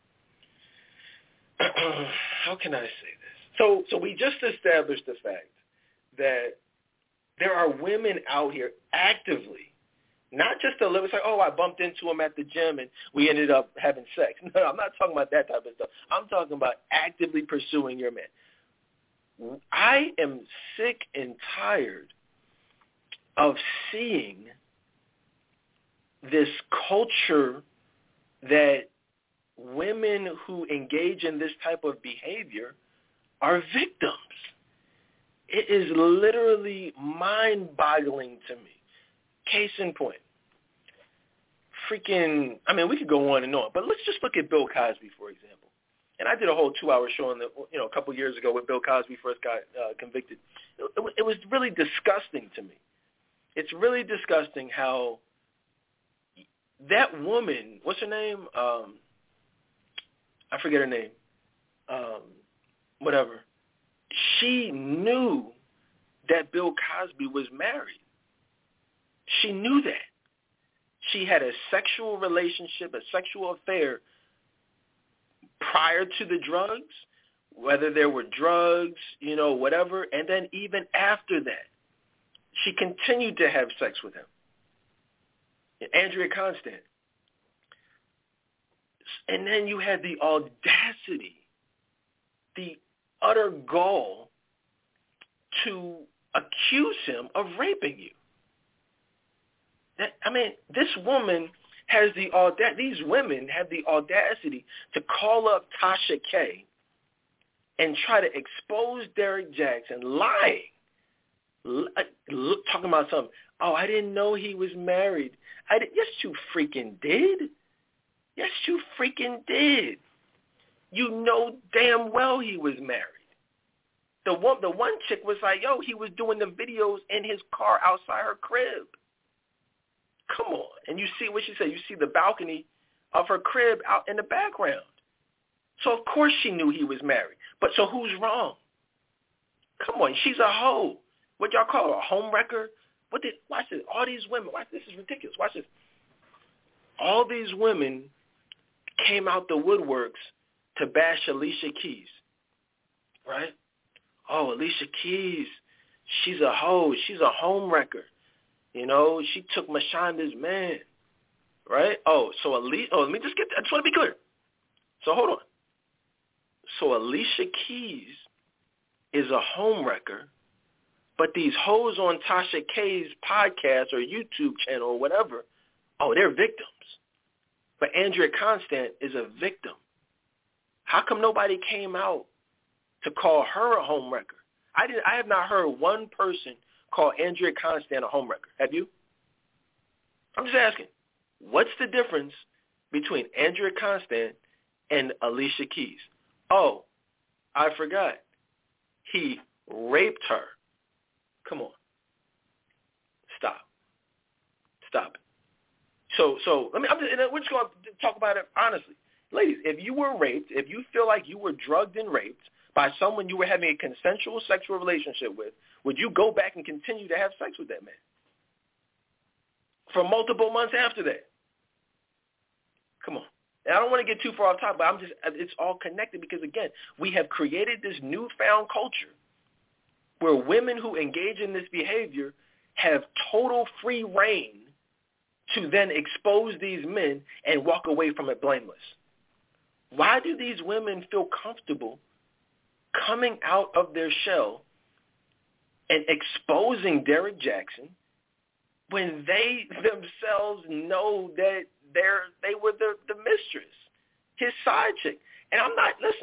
How can I say this? So so we just established the fact that there are women out here actively, not just to live. It's like, oh, I bumped into them at the gym and we ended up having sex. No, I'm not talking about that type of stuff. I'm talking about actively pursuing your man. I am sick and tired of seeing this culture that women who engage in this type of behavior are victims. It is literally mind-boggling to me. Case in point. Freaking, I mean, we could go on and on, but let's just look at Bill Cosby, for example. And I did a whole two-hour show on the, you know, a couple years ago when Bill Cosby first got uh, convicted. It, it, it was really disgusting to me. It's really disgusting how that woman, what's her name? Um, I forget her name. Um, whatever. She knew that Bill Cosby was married. She knew that. She had a sexual relationship, a sexual affair prior to the drugs, whether there were drugs, you know, whatever, and then even after that, she continued to have sex with him. Andrea Constand. And then you had the audacity, the utter gall to accuse him of raping you. That, I mean, this woman has the audacity, these women have the audacity to call up Tasha K and try to expose Derek Jackson lying, talking about something. Oh, I didn't know he was married. I did. Yes, you freaking did. Yes, you freaking did. You know damn well he was married. The one, the one chick was like, yo, he was doing the videos in his car outside her crib. Come on. And you see what she said. You see the balcony of her crib out in the background. So, of course, she knew he was married. But so who's wrong? Come on. She's a hoe. What y'all call her, a home wrecker? What did, watch this. All these women, watch this. This is ridiculous. Watch this. All these women came out the woodworks to bash Alicia Keys, right? Oh, Alicia Keys, she's a hoe. She's a home wrecker. You know, she took Mashonda's man, right? Oh, so Alicia, oh, let me just get, I just want to be clear. So hold on. So Alicia Keys is a home wrecker, but these hoes on Tasha K's podcast or YouTube channel or whatever, oh, they're victims. But Andrea Constand is a victim. How come nobody came out to call her a home wrecker? I did. I have not heard one person call Andrea Constand a home wrecker. Have you? I'm just asking. What's the difference between Andrea Constand and Alicia Keys? Oh, I forgot. He raped her. Come on. Stop. Stop it. So, so let me. I'm just, we're just going to talk about it honestly, ladies. If you were raped, if you feel like you were drugged and raped by someone you were having a consensual sexual relationship with, would you go back and continue to have sex with that man for multiple months after that? Come on. And I don't want to get too far off topic, but I'm just. It's all connected because again, we have created this newfound culture where women who engage in this behavior have total free reign to then expose these men and walk away from it blameless. Why do these women feel comfortable coming out of their shell and exposing Derek Jackson when they themselves know that they're they were the, the mistress, his side chick? And I'm not, listen,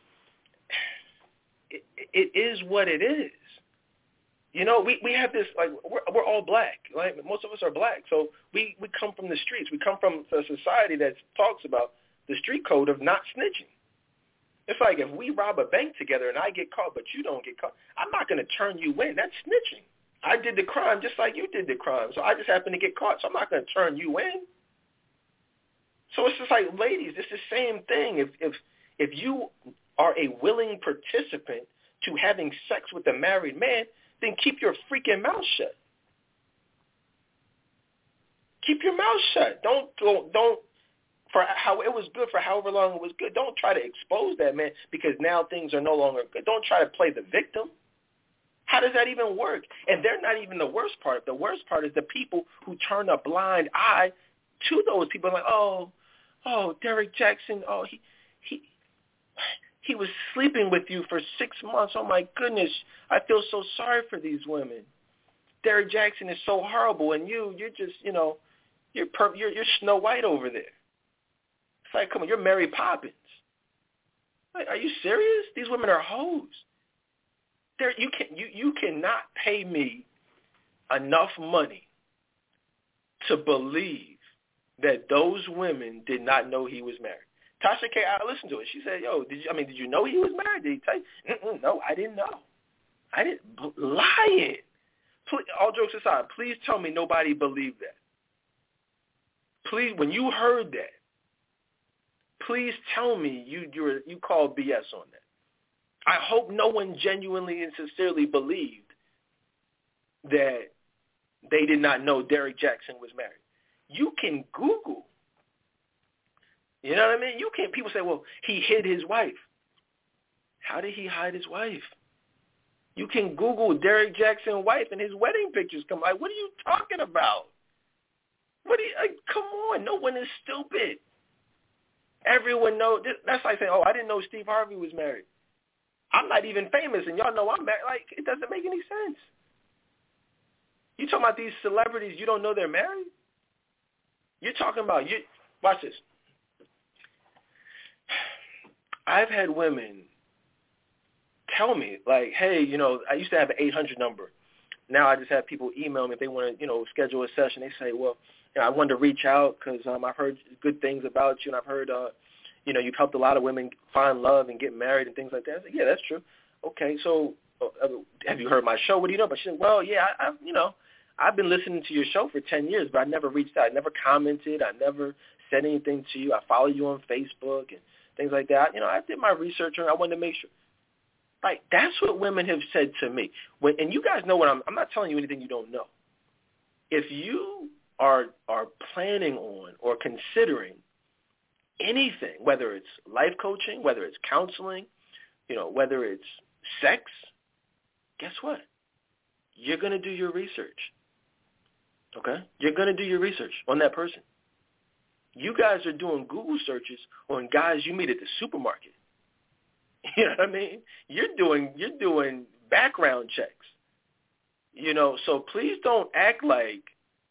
it, it is what it is. You know, we, we have this, like, we're, we're all black, right? Most of us are black. So we, we come from the streets. We come from a society that talks about the street code of not snitching. It's like if we rob a bank together and I get caught, but you don't get caught, I'm not going to turn you in. That's snitching. I did the crime just like you did the crime. So I just happened to get caught. So I'm not going to turn you in. So it's just like, ladies, it's the same thing. If, if, if you are a willing participant to having sex with a married man, then keep your freaking mouth shut. Keep your mouth shut. Don't, don't, don't, for how it was good for however long it was good, don't try to expose that man because now things are no longer good. Don't try to play the victim. How does that even work? And they're not even the worst part. The worst part is the people who turn a blind eye to those people like, oh, oh, Derek Jackson, oh, he, he, he was sleeping with you for six months. Oh, my goodness. I feel so sorry for these women. Derek Jackson is so horrible, and you, you're just, you know, you're per- you're, you're Snow White over there. It's like, come on, you're Mary Poppins. Like, are you serious? These women are hoes. They're, you, can, you, you cannot pay me enough money to believe that those women did not know he was married. Tasha K, I listened to it. She said, yo, did you, I mean, did you know he was married? Did he tell you? Mm-mm, no, I didn't know. I didn't. Lying. Please, all jokes aside, please tell me nobody believed that. Please, when you heard that, please tell me you you you called B S on that. I hope no one genuinely and sincerely believed that they did not know Derek Jackson was married. You can Google. You know what I mean? You can't. People say, well, he hid his wife. How did he hide his wife? You can Google Derek Jackson wife and his wedding pictures come. Like, what are you talking about? What do you, like, come on. No one is stupid. Everyone knows. That's like saying, oh, I didn't know Steve Harvey was married. I'm not even famous, and y'all know I'm married. Like, it doesn't make any sense. You talking about these celebrities, you don't know they're married? You're talking about, you. Watch this. I've had women tell me, like, hey, you know, I used to have an eight hundred number, now I just have people email me if they want to, you know, schedule a session. They say, well, you know, I wanted to reach out because um, I've heard good things about you, and I've heard, uh, you know, you've helped a lot of women find love and get married and things like that. I said, yeah, that's true. Okay, so uh, have you heard my show? What do you know? But she said, well, yeah, I, I, you know, I've been listening to your show for ten years, but I never reached out. I never commented. I never said anything to you. I follow you on Facebook and things like that. You know, I did my research, and I wanted to make sure. Like, that's what women have said to me. When, and you guys know what I'm, I'm not telling you anything you don't know. If you are are planning on or considering anything, whether it's life coaching, whether it's counseling, you know, whether it's sex, guess what? You're going to do your research. Okay? You're going to do your research on that person. You guys are doing Google searches on guys you meet at the supermarket. You know what I mean? You're doing you're doing background checks. You know, so please don't act like,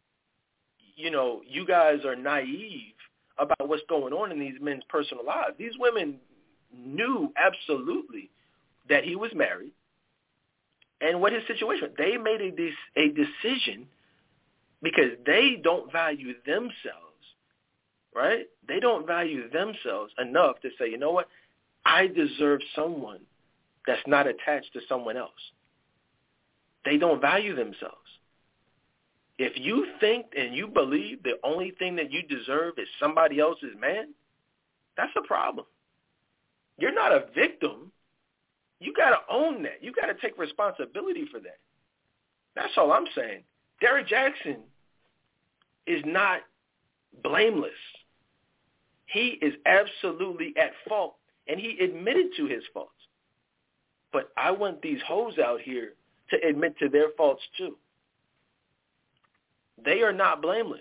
you know, you guys are naive about what's going on in these men's personal lives. These women knew absolutely that he was married and what his situation was. They made a, de- a decision because they don't value themselves, right? They don't value themselves enough to say, you know what? I deserve someone that's not attached to someone else. They don't value themselves. If you think and you believe the only thing that you deserve is somebody else's man, that's a problem. You're not a victim. You got to own that. You got to take responsibility for that. That's all I'm saying. Derrick Jaxn is not blameless. He is absolutely at fault, and he admitted to his faults. But I want these hoes out here to admit to their faults too. They are not blameless.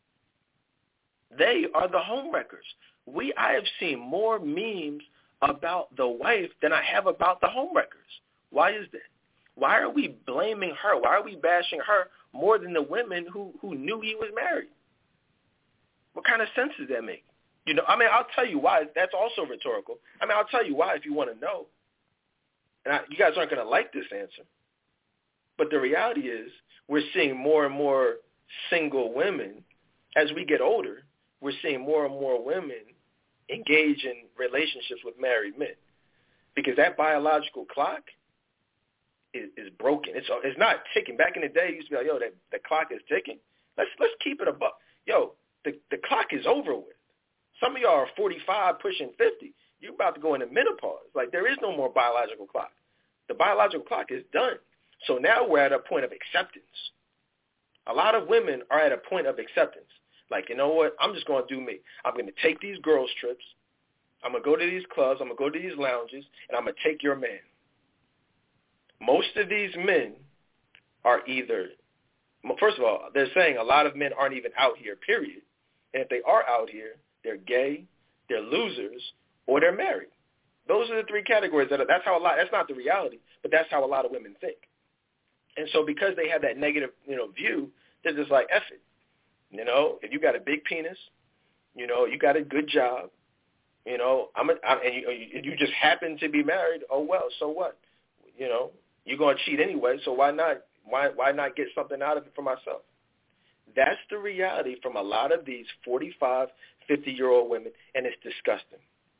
They are the homewreckers. We, I have seen more memes about the wife than I have about the homewreckers. Why is that? Why are we blaming her? Why are we bashing her more than the women who, who knew he was married? What kind of sense does that make? You know, I mean, I'll tell you why. That's also rhetorical. I mean, I'll tell you why if you want to know. And I, you guys aren't going to like this answer. But the reality is we're seeing more and more single women. As we get older, we're seeing more and more women engage in relationships with married men because that biological clock is, is broken. It's it's not ticking. Back in the day, it used to be like, yo, that the clock is ticking. Let's let's keep it above. Yo, the the clock is over with. Some of y'all are forty-five, pushing fifty. You're about to go into menopause. Like, there is no more biological clock. The biological clock is done. So now we're at a point of acceptance. A lot of women are at a point of acceptance. Like, you know what? I'm just going to do me. I'm going to take these girls' trips. I'm going to go to these clubs. I'm going to go to these lounges, and I'm going to take your man. Most of these men are either, first of all, they're saying a lot of men aren't even out here, period. And if they are out here, they're gay, they're losers, or they're married. Those are the three categories. That are, that's how a lot, that's not the reality, but that's how a lot of women think. And so because they have that negative, you know, view, they're just like, F it. You know, if you got a big penis, you know, you got a good job, you know, I'm a, I'm, and you, you just happen to be married, oh, well, so what? You know, you're going to cheat anyway, so why not, why, why not get something out of it for myself? That's the reality from a lot of these forty-five, fifty-year-old women, and it's disgusting.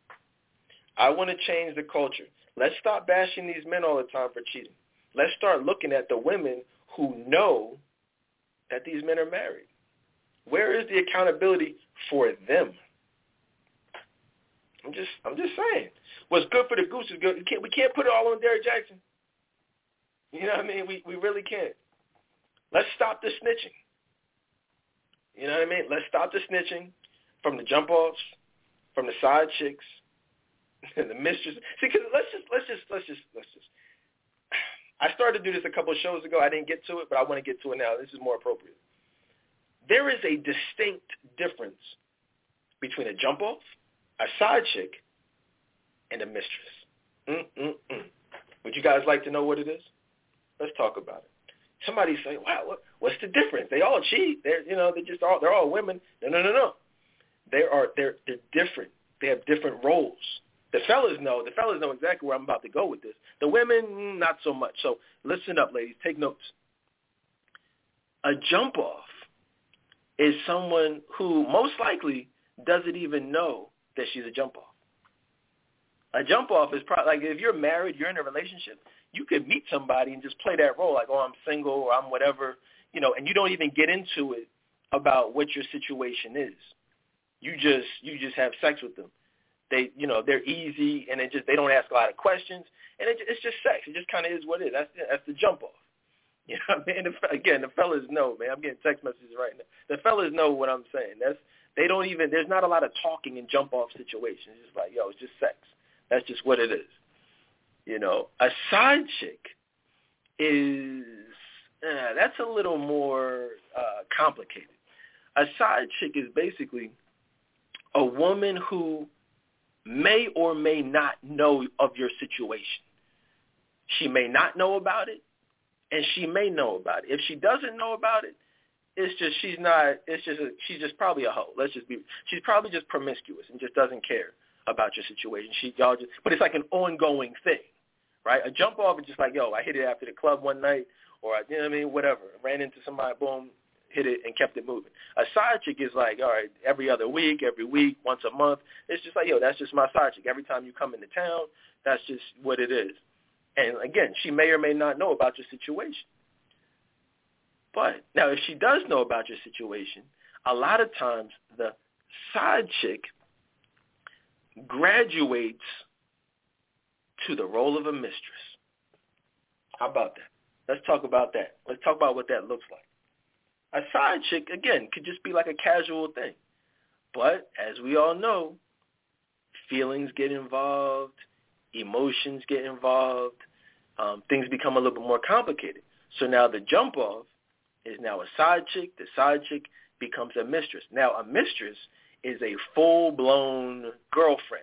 I want to change the culture. Let's stop bashing these men all the time for cheating. Let's start looking at the women who know that these men are married. Where is the accountability for them? I'm just, I'm just saying. What's good for the goose is good. We can't, we can't put it all on Derrick Jaxn. You know what I mean? We, we really can't. Let's stop the snitching. You know what I mean? Let's stop the snitching from the jump-offs, from the side chicks, and the mistress. See, cause let's just, let's just, let's just, let's just. I started to do this a couple of shows ago. I didn't get to it, but I want to get to it now. This is more appropriate. There is a distinct difference between a jump-off, a side chick, and a mistress. Mm-mm-mm. Would you guys like to know what it is? Let's talk about it. Somebody say, wow, what, what's the difference? They all cheat. They're, you know, they're just all, they're all women. No, no, no, no. They are, they're, they're different. They have different roles. The fellas know. The fellas know exactly where I'm about to go with this. The women, not so much. So listen up, ladies. Take notes. A jump off is someone who most likely doesn't even know that she's a jump off. A jump off is probably like if you're married, you're in a relationship, you could meet somebody and just play that role like, oh, I'm single or I'm whatever, you know, and you don't even get into it about what your situation is. You just you just have sex with them. They, you know, they're easy and it just they don't ask a lot of questions and it, it's just sex. It just kind of is what it is. That's that's the jump off. You know what I mean? The, again, the fellas know, man. I'm getting text messages right now. The fellas know what I'm saying. That's they don't even. There's not a lot of talking in jump off situations. It's just like, yo, it's just sex. That's just what it is. You know, a side chick is uh, that's a little more uh, complicated. A side chick is basically a woman who may or may not know of your situation. She may not know about it, and she may know about it. If she doesn't know about it, it's just she's not. It's just a, she's just probably a hoe. Let's just be. She's probably just promiscuous and just doesn't care about your situation. She y'all just, but it's like an ongoing thing, right? A jump off is just like, yo, I hit it after the club one night, or I, you know what I mean, whatever. Ran into somebody, boom, hit it and kept it moving. A side chick is like, all right, every other week, every week, once a month. It's just like, yo, that's just my side chick. Every time you come into town, that's just what it is. And again, she may or may not know about your situation. But now if she does know about your situation, a lot of times the side chick graduates to the role of a mistress. How about that? Let's talk about that. Let's talk about what that looks like. A side chick, again, could just be like a casual thing. But as we all know, feelings get involved, emotions get involved, um, things become a little bit more complicated. So now the jump off is now a side chick. The side chick becomes a mistress. Now a mistress is a full-blown girlfriend.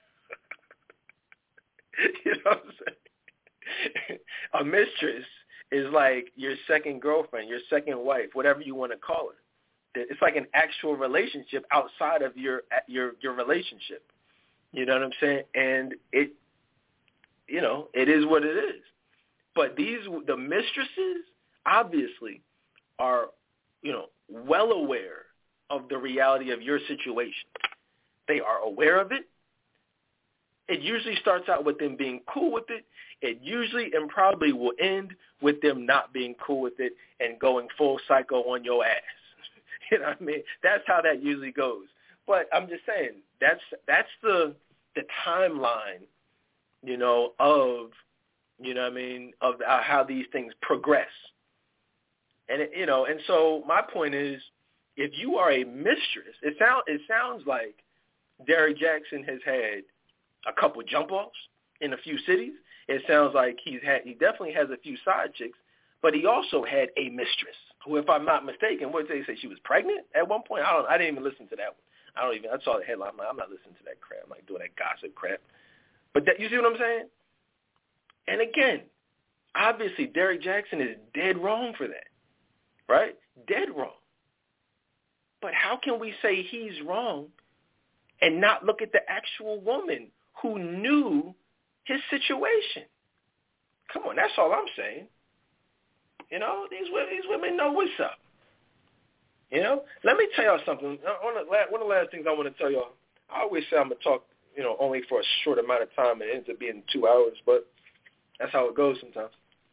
You know what I'm saying? A mistress is like your second girlfriend, your second wife, whatever you want to call it. It's like an actual relationship outside of your your your relationship. You know what I'm saying? And it, you know, it is what it is. But these, the mistresses, obviously, are, you know, well aware of the reality of your situation. They are aware of it. It usually starts out with them being cool with it. It usually and probably will end with them not being cool with it and going full psycho on your ass. You know what I mean? That's how that usually goes. But I'm just saying, that's that's the the timeline, you know, of, you know what I mean, of uh, how these things progress. And, it, you know, and so my point is, if you are a mistress, it, sound, it sounds like Derrick Jaxn has had a couple jump-offs in a few cities. It sounds like he's had, he definitely has a few side chicks, but he also had a mistress who, if I'm not mistaken, what did they say, she was pregnant at one point? I don't. I didn't even listen to that one. I don't even, I saw the headline. I'm, like, I'm not listening to that crap. I'm like doing that gossip crap. But that, you see what I'm saying? And again, obviously Derrick Jaxn is dead wrong for that, right? Dead wrong. But how can we say he's wrong and not look at the actual woman who knew his situation? Come on, that's all I'm saying. You know, these women, these women know what's up. You know, let me tell y'all something. One of the last things I want to tell y'all, I always say I'm going to talk, you know, only for a short amount of time, and it ends up being two hours, but that's how it goes sometimes.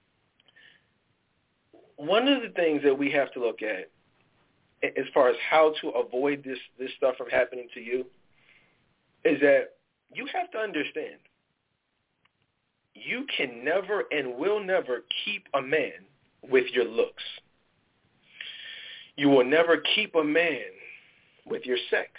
One of the things that we have to look at as far as how to avoid this, this stuff from happening to you is that you have to understand you can never and will never keep a man with your looks. You will never keep a man with your sex.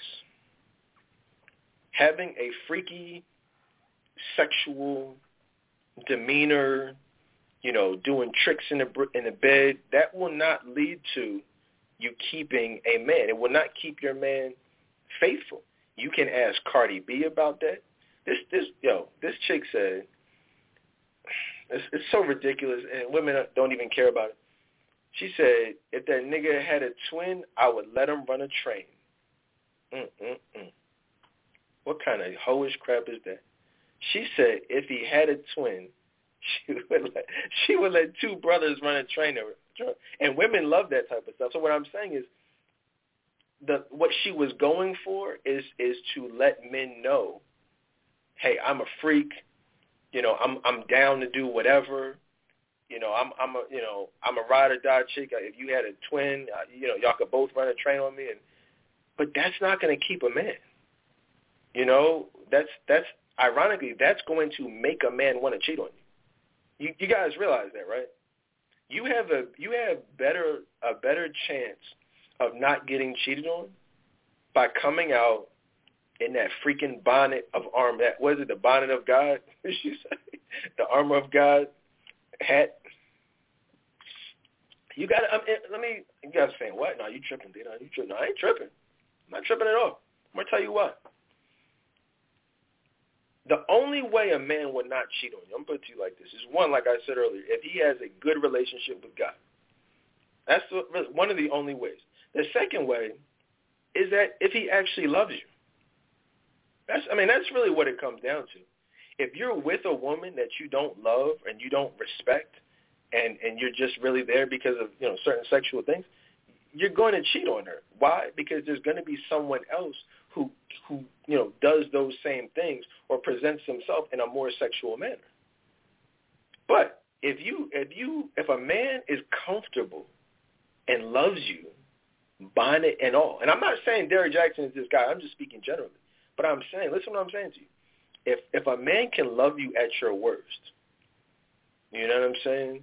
Having a freaky sexual demeanor, you know, doing tricks in the in the bed, that will not lead to you keeping a man. It will not keep your man faithful. You can ask Cardi B about that. This this yo, this chick said, it's, it's so ridiculous, and women don't even care about it. She said, if that nigga had a twin, I would let him run a train. Mm-mm-mm. What kind of hoish crap is that? She said, if he had a twin, she would let, she would let two brothers run a trainer, and women love that type of stuff. So what I'm saying is, the what she was going for is is to let men know, hey, I'm a freak. You know, I'm I'm down to do whatever. You know, I'm I'm a you know I'm a ride or die chick. If you had a twin, you know, y'all could both run a train on me. And but that's not going to keep a man. You know, that's that's ironically that's going to make a man want to cheat on you. You you guys realize that, right? You have a you have better a better chance of not getting cheated on by coming out in that freaking bonnet of armor. That was it, the bonnet of God? What did you say? The armor of God hat. You got to. Let me. You guys saying what? No, you tripping, dude? No, you tripping? No, I ain't tripping. I'm not tripping at all. I'm gonna tell you what. The only way a man would not cheat on you, I'm gonna put it to you like this, is one, like I said earlier, if he has a good relationship with God. That's one of the only ways. The second way is that if he actually loves you. That's, I mean, that's really what it comes down to. If you're with a woman that you don't love and you don't respect, and, and you're just really there because of, you know, certain sexual things, you're going to cheat on her. Why? Because there's going to be someone else who, who you know, does those same things or presents himself in a more sexual manner. But if you, if you, if a man is comfortable and loves you, bonnet and all. And I'm not saying Derrick Jackson is this guy. I'm just speaking generally. But I'm saying, listen what I'm saying to you. If if a man can love you at your worst, you know what I'm saying?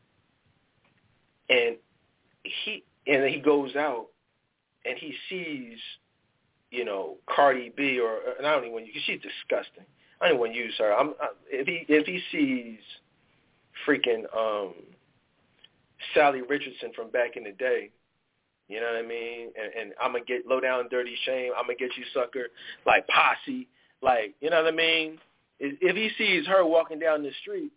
And he and he goes out and he sees, you know, Cardi B or and I don't even want you. She's disgusting. I don't even want to use her. I'm I, if he if he sees freaking um, Sally Richardson from back in the day. You know what I mean? And, and I'm going to get low down, dirty shame. I'm going to get you, sucker, like posse. Like, you know what I mean? If he sees her walking down the street,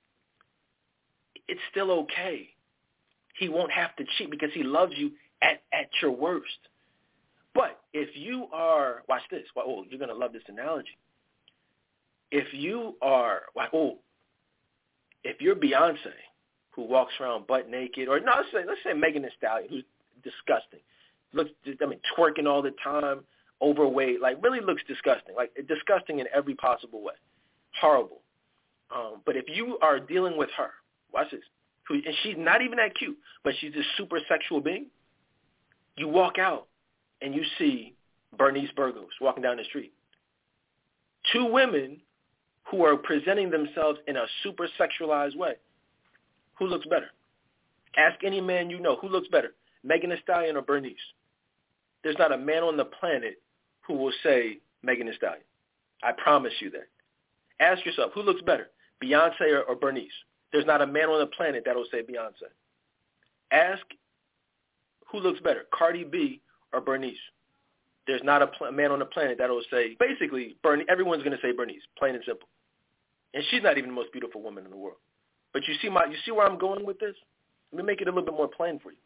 it's still okay. He won't have to cheat because he loves you at, at your worst. But if you are, watch this. Oh, you're going to love this analogy. If you are, oh, if you're Beyonce, who walks around butt naked, or no, let's say, let's say Megan Thee Stallion, who's disgusting. Looks, I mean, twerking all the time, overweight, like really looks disgusting, like disgusting in every possible way. Horrible. Um, but if you are dealing with her, watch this, who, and she's not even that cute, but she's this super sexual being, you walk out and you see Bernice Burgos walking down the street. Two women who are presenting themselves in a super sexualized way. Who looks better? Ask any man you know, who looks better? Megan Thee Stallion or Bernice? There's not a man on the planet who will say Megan Thee Stallion. I promise you that. Ask yourself, who looks better, Beyonce or, or Bernice? There's not a man on the planet that will say Beyonce. Ask who looks better, Cardi B or Bernice? There's not a pl- man on the planet that will say, basically, Bernie, everyone's going to say Bernice, plain and simple. And she's not even the most beautiful woman in the world. But you see my, you see where I'm going with this? Let me make it a little bit more plain for you.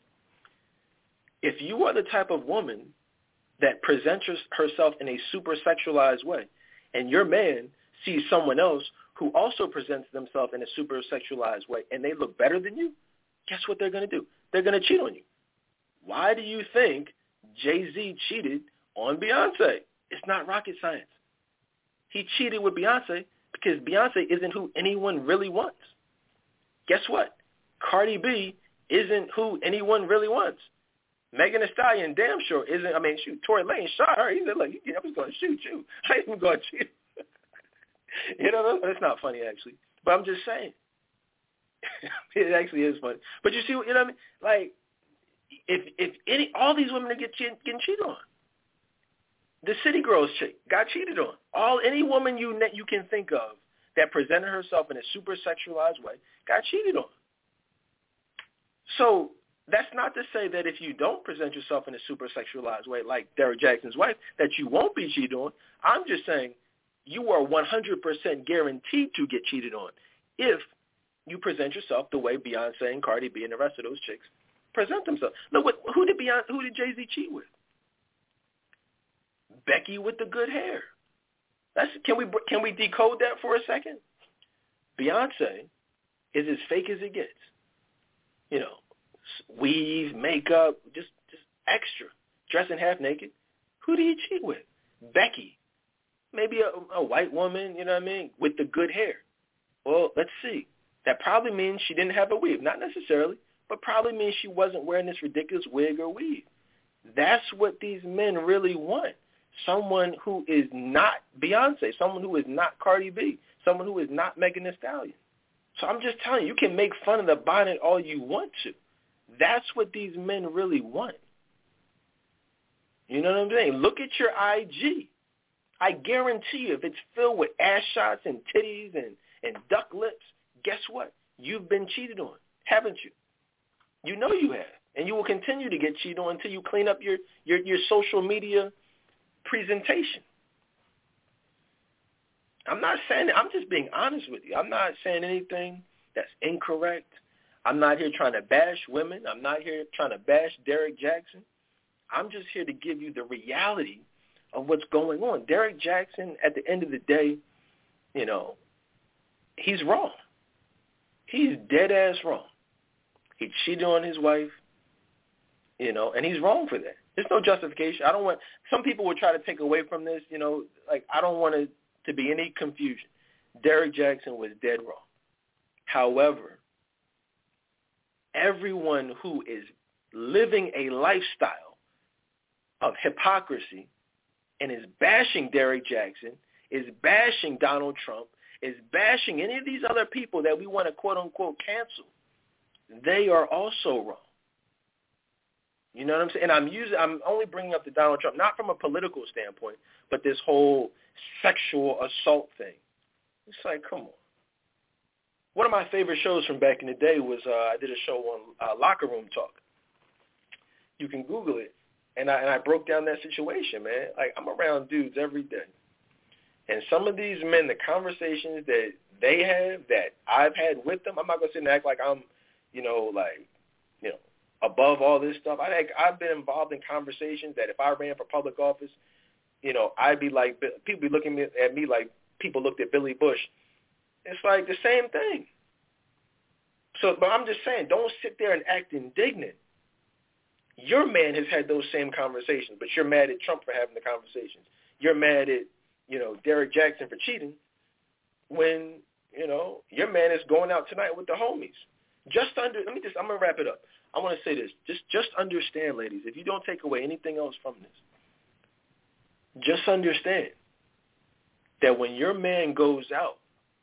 If you are the type of woman that presents herself in a super sexualized way, and your man sees someone else who also presents themselves in a super sexualized way, and they look better than you, guess what they're going to do? They're going to cheat on you. Why do you think Jay-Z cheated on Beyonce? It's not rocket science. He cheated with Beyonce because Beyonce isn't who anyone really wants. Guess what? Cardi B isn't who anyone really wants. Megan Thee Stallion damn sure isn't. I mean, shoot, Tory Lane shot her. He said, look, I was going to shoot you. I ain't even going to cheat. You know, that's not funny, actually. But I'm just saying. It actually is funny. But you see, you know what I mean? Like, if if any, all these women are get che- getting cheated on. The City Girls chick got cheated on. All Any woman you you can think of that presented herself in a super sexualized way got cheated on. So that's not to say that if you don't present yourself in a super sexualized way like Derrick Jackson's wife, that you won't be cheated on. I'm just saying you are one hundred percent guaranteed to get cheated on if you present yourself the way Beyonce and Cardi B and the rest of those chicks present themselves. Look, what, who did Beyonce, who did Jay-Z cheat with? Becky with the good hair. That's can we can we decode that for a second? Beyonce is as fake as it gets. You know, weave, makeup, just just extra, dressing half naked. Who do you cheat with? Becky. Maybe a, a white woman, you know what I mean, with the good hair. Well, let's see. That probably means she didn't have a weave. Not necessarily, but probably means she wasn't wearing this ridiculous wig or weave. That's what these men really want. Someone who is not Beyonce, someone who is not Cardi B, someone who is not Megan Thee Stallion. So I'm just telling you, you can make fun of the bonnet all you want to. That's what these men really want. You know what I'm saying? Look at your I G. I guarantee you, if it's filled with ass shots and titties and, and duck lips, guess what? You've been cheated on, haven't you? You know you have. And you will continue to get cheated on until you clean up your, your, your social media presentation. I'm not saying that. I'm just being honest with you. I'm not saying anything that's incorrect. I'm not here trying to bash women. I'm not here trying to bash Derrick Jackson. I'm just here to give you the reality of what's going on. Derrick Jackson, at the end of the day, you know, he's wrong. He's dead ass wrong. He cheated on his wife, you know, and he's wrong for that. There's no justification. I don't want, some people will try to take away from this, you know, like I don't want to, to be any confusion. Derrick Jackson was dead wrong. However, everyone who is living a lifestyle of hypocrisy and is bashing Derrick Jackson, is bashing Donald Trump, is bashing any of these other people that we want to quote-unquote cancel, they are also wrong. You know what I'm saying? And I'm using, I'm only bringing up the Donald Trump, not from a political standpoint, but this whole sexual assault thing. It's like, come on. One of my favorite shows from back in the day was uh, I did a show on uh, Locker Room Talk. You can Google it. And I, and I broke down that situation, man. Like, I'm around dudes every day. And some of these men, the conversations that they have that I've had with them, I'm not going to sit and act like I'm, you know, like, you know, above all this stuff. I think I've been involved in conversations that if I ran for public office, you know, I'd be like, people be looking at me like people looked at Billy Bush. It's like the same thing. So, but I'm just saying, don't sit there and act indignant. Your man has had those same conversations, but you're mad at Trump for having the conversations. You're mad at, you know, Derrick Jackson for cheating when, you know, your man is going out tonight with the homies. Just under, let me just, I'm going to wrap it up. I want to say this. Just, just understand, ladies, if you don't take away anything else from this, just understand that when your man goes out,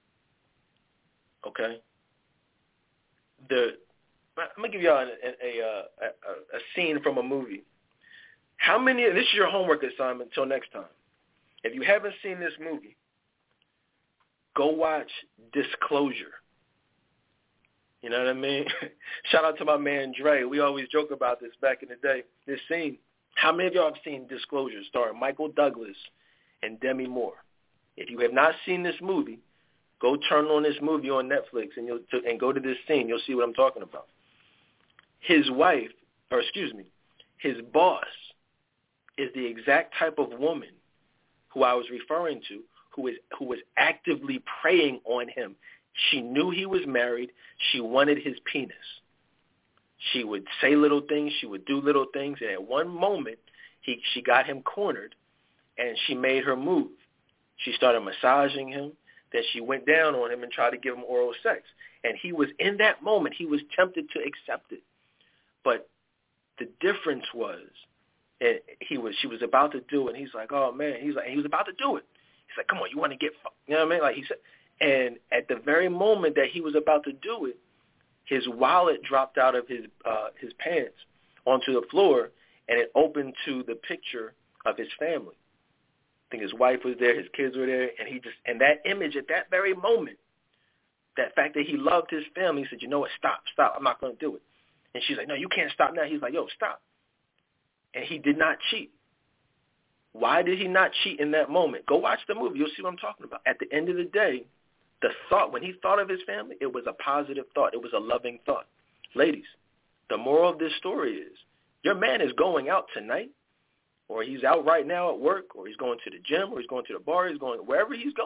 okay, the, I'm going to give y'all a, a, a, a, a scene from a movie. How many, this is your homework assignment until next time. If you haven't seen this movie, go watch Disclosure. You know what I mean? Shout out to my man Dre. We always joke about this back in the day, this scene. How many of y'all have seen Disclosure starring Michael Douglas and Demi Moore? If you have not seen this movie, go turn on this movie on Netflix and you'll and go to this scene. You'll see what I'm talking about. His wife, or excuse me, his boss is the exact type of woman who I was referring to, who is who was actively preying on him. She knew he was married. She wanted his penis. She would say little things. She would do little things. And at one moment, he she got him cornered, and she made her move. She started massaging him. Then she went down on him and tried to give him oral sex. And he was, in that moment, he was tempted to accept it. But the difference was, and he was, she was about to do it. And he's like, oh, man. He's like, he was about to do it. He's like, come on, you want to get fucked? You know what I mean? Like he said. And at the very moment that he was about to do it, his wallet dropped out of his uh, his pants onto the floor, and it opened to the picture of his family. I think his wife was there, his kids were there, and he just and that image at that very moment, that fact that he loved his family, he said, you know what, stop, stop, I'm not going to do it. And she's like, no, you can't stop now. He's like, yo, stop. And he did not cheat. Why did he not cheat in that moment? Go watch the movie. You'll see what I'm talking about. At the end of the day, the thought, when he thought of his family, it was a positive thought. It was a loving thought. Ladies, the moral of this story is your man is going out tonight, or he's out right now at work, or he's going to the gym, or he's going to the bar, he's going wherever he's going.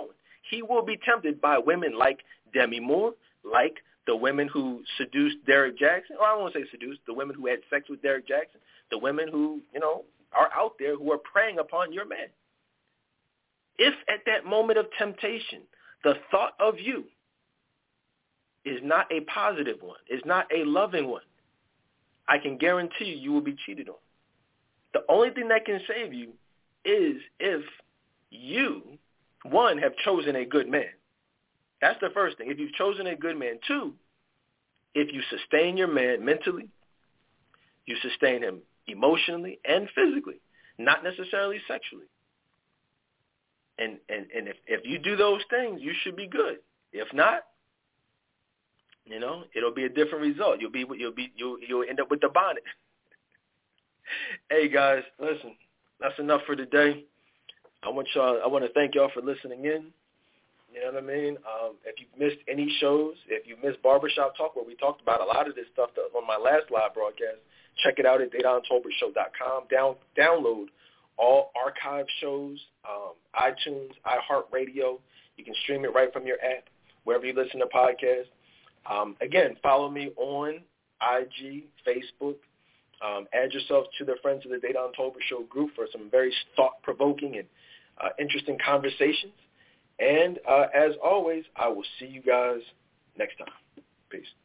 he will be tempted by women like Demi Moore, like the women who seduced Derek Jackson, or I won't say seduced, the women who had sex with Derek Jackson, the women who, you know, are out there who are preying upon your man. If at that moment of temptation, the thought of you is not a positive one, is not a loving one, I can guarantee you, you will be cheated on. The only thing that can save you is if you, one, have chosen a good man. That's the first thing. If you've chosen a good man. Two, if you sustain your man mentally, you sustain him emotionally and physically, not necessarily sexually. And and, and if, if you do those things, you should be good. If not, you know, it'll be a different result. You'll be you'll be you'll you'll end up with the bonnet. Hey guys, listen, that's enough for today. I want y'all. I want to thank y'all for listening in. You know what I mean? Um, if you've missed any shows, if you missed Barbershop Talk, where we talked about a lot of this stuff that, on my last live broadcast, check it out at Dedan Tolbert Show dot com. Down, download all archive shows, um, iTunes, iHeartRadio. You can stream it right from your app, wherever you listen to podcasts. Um, again, follow me on I G, Facebook. Um, add yourself to the Friends of the Dedan Tolbert Show group for some very thought-provoking and uh, interesting conversations. And uh, as always, I will see you guys next time. Peace.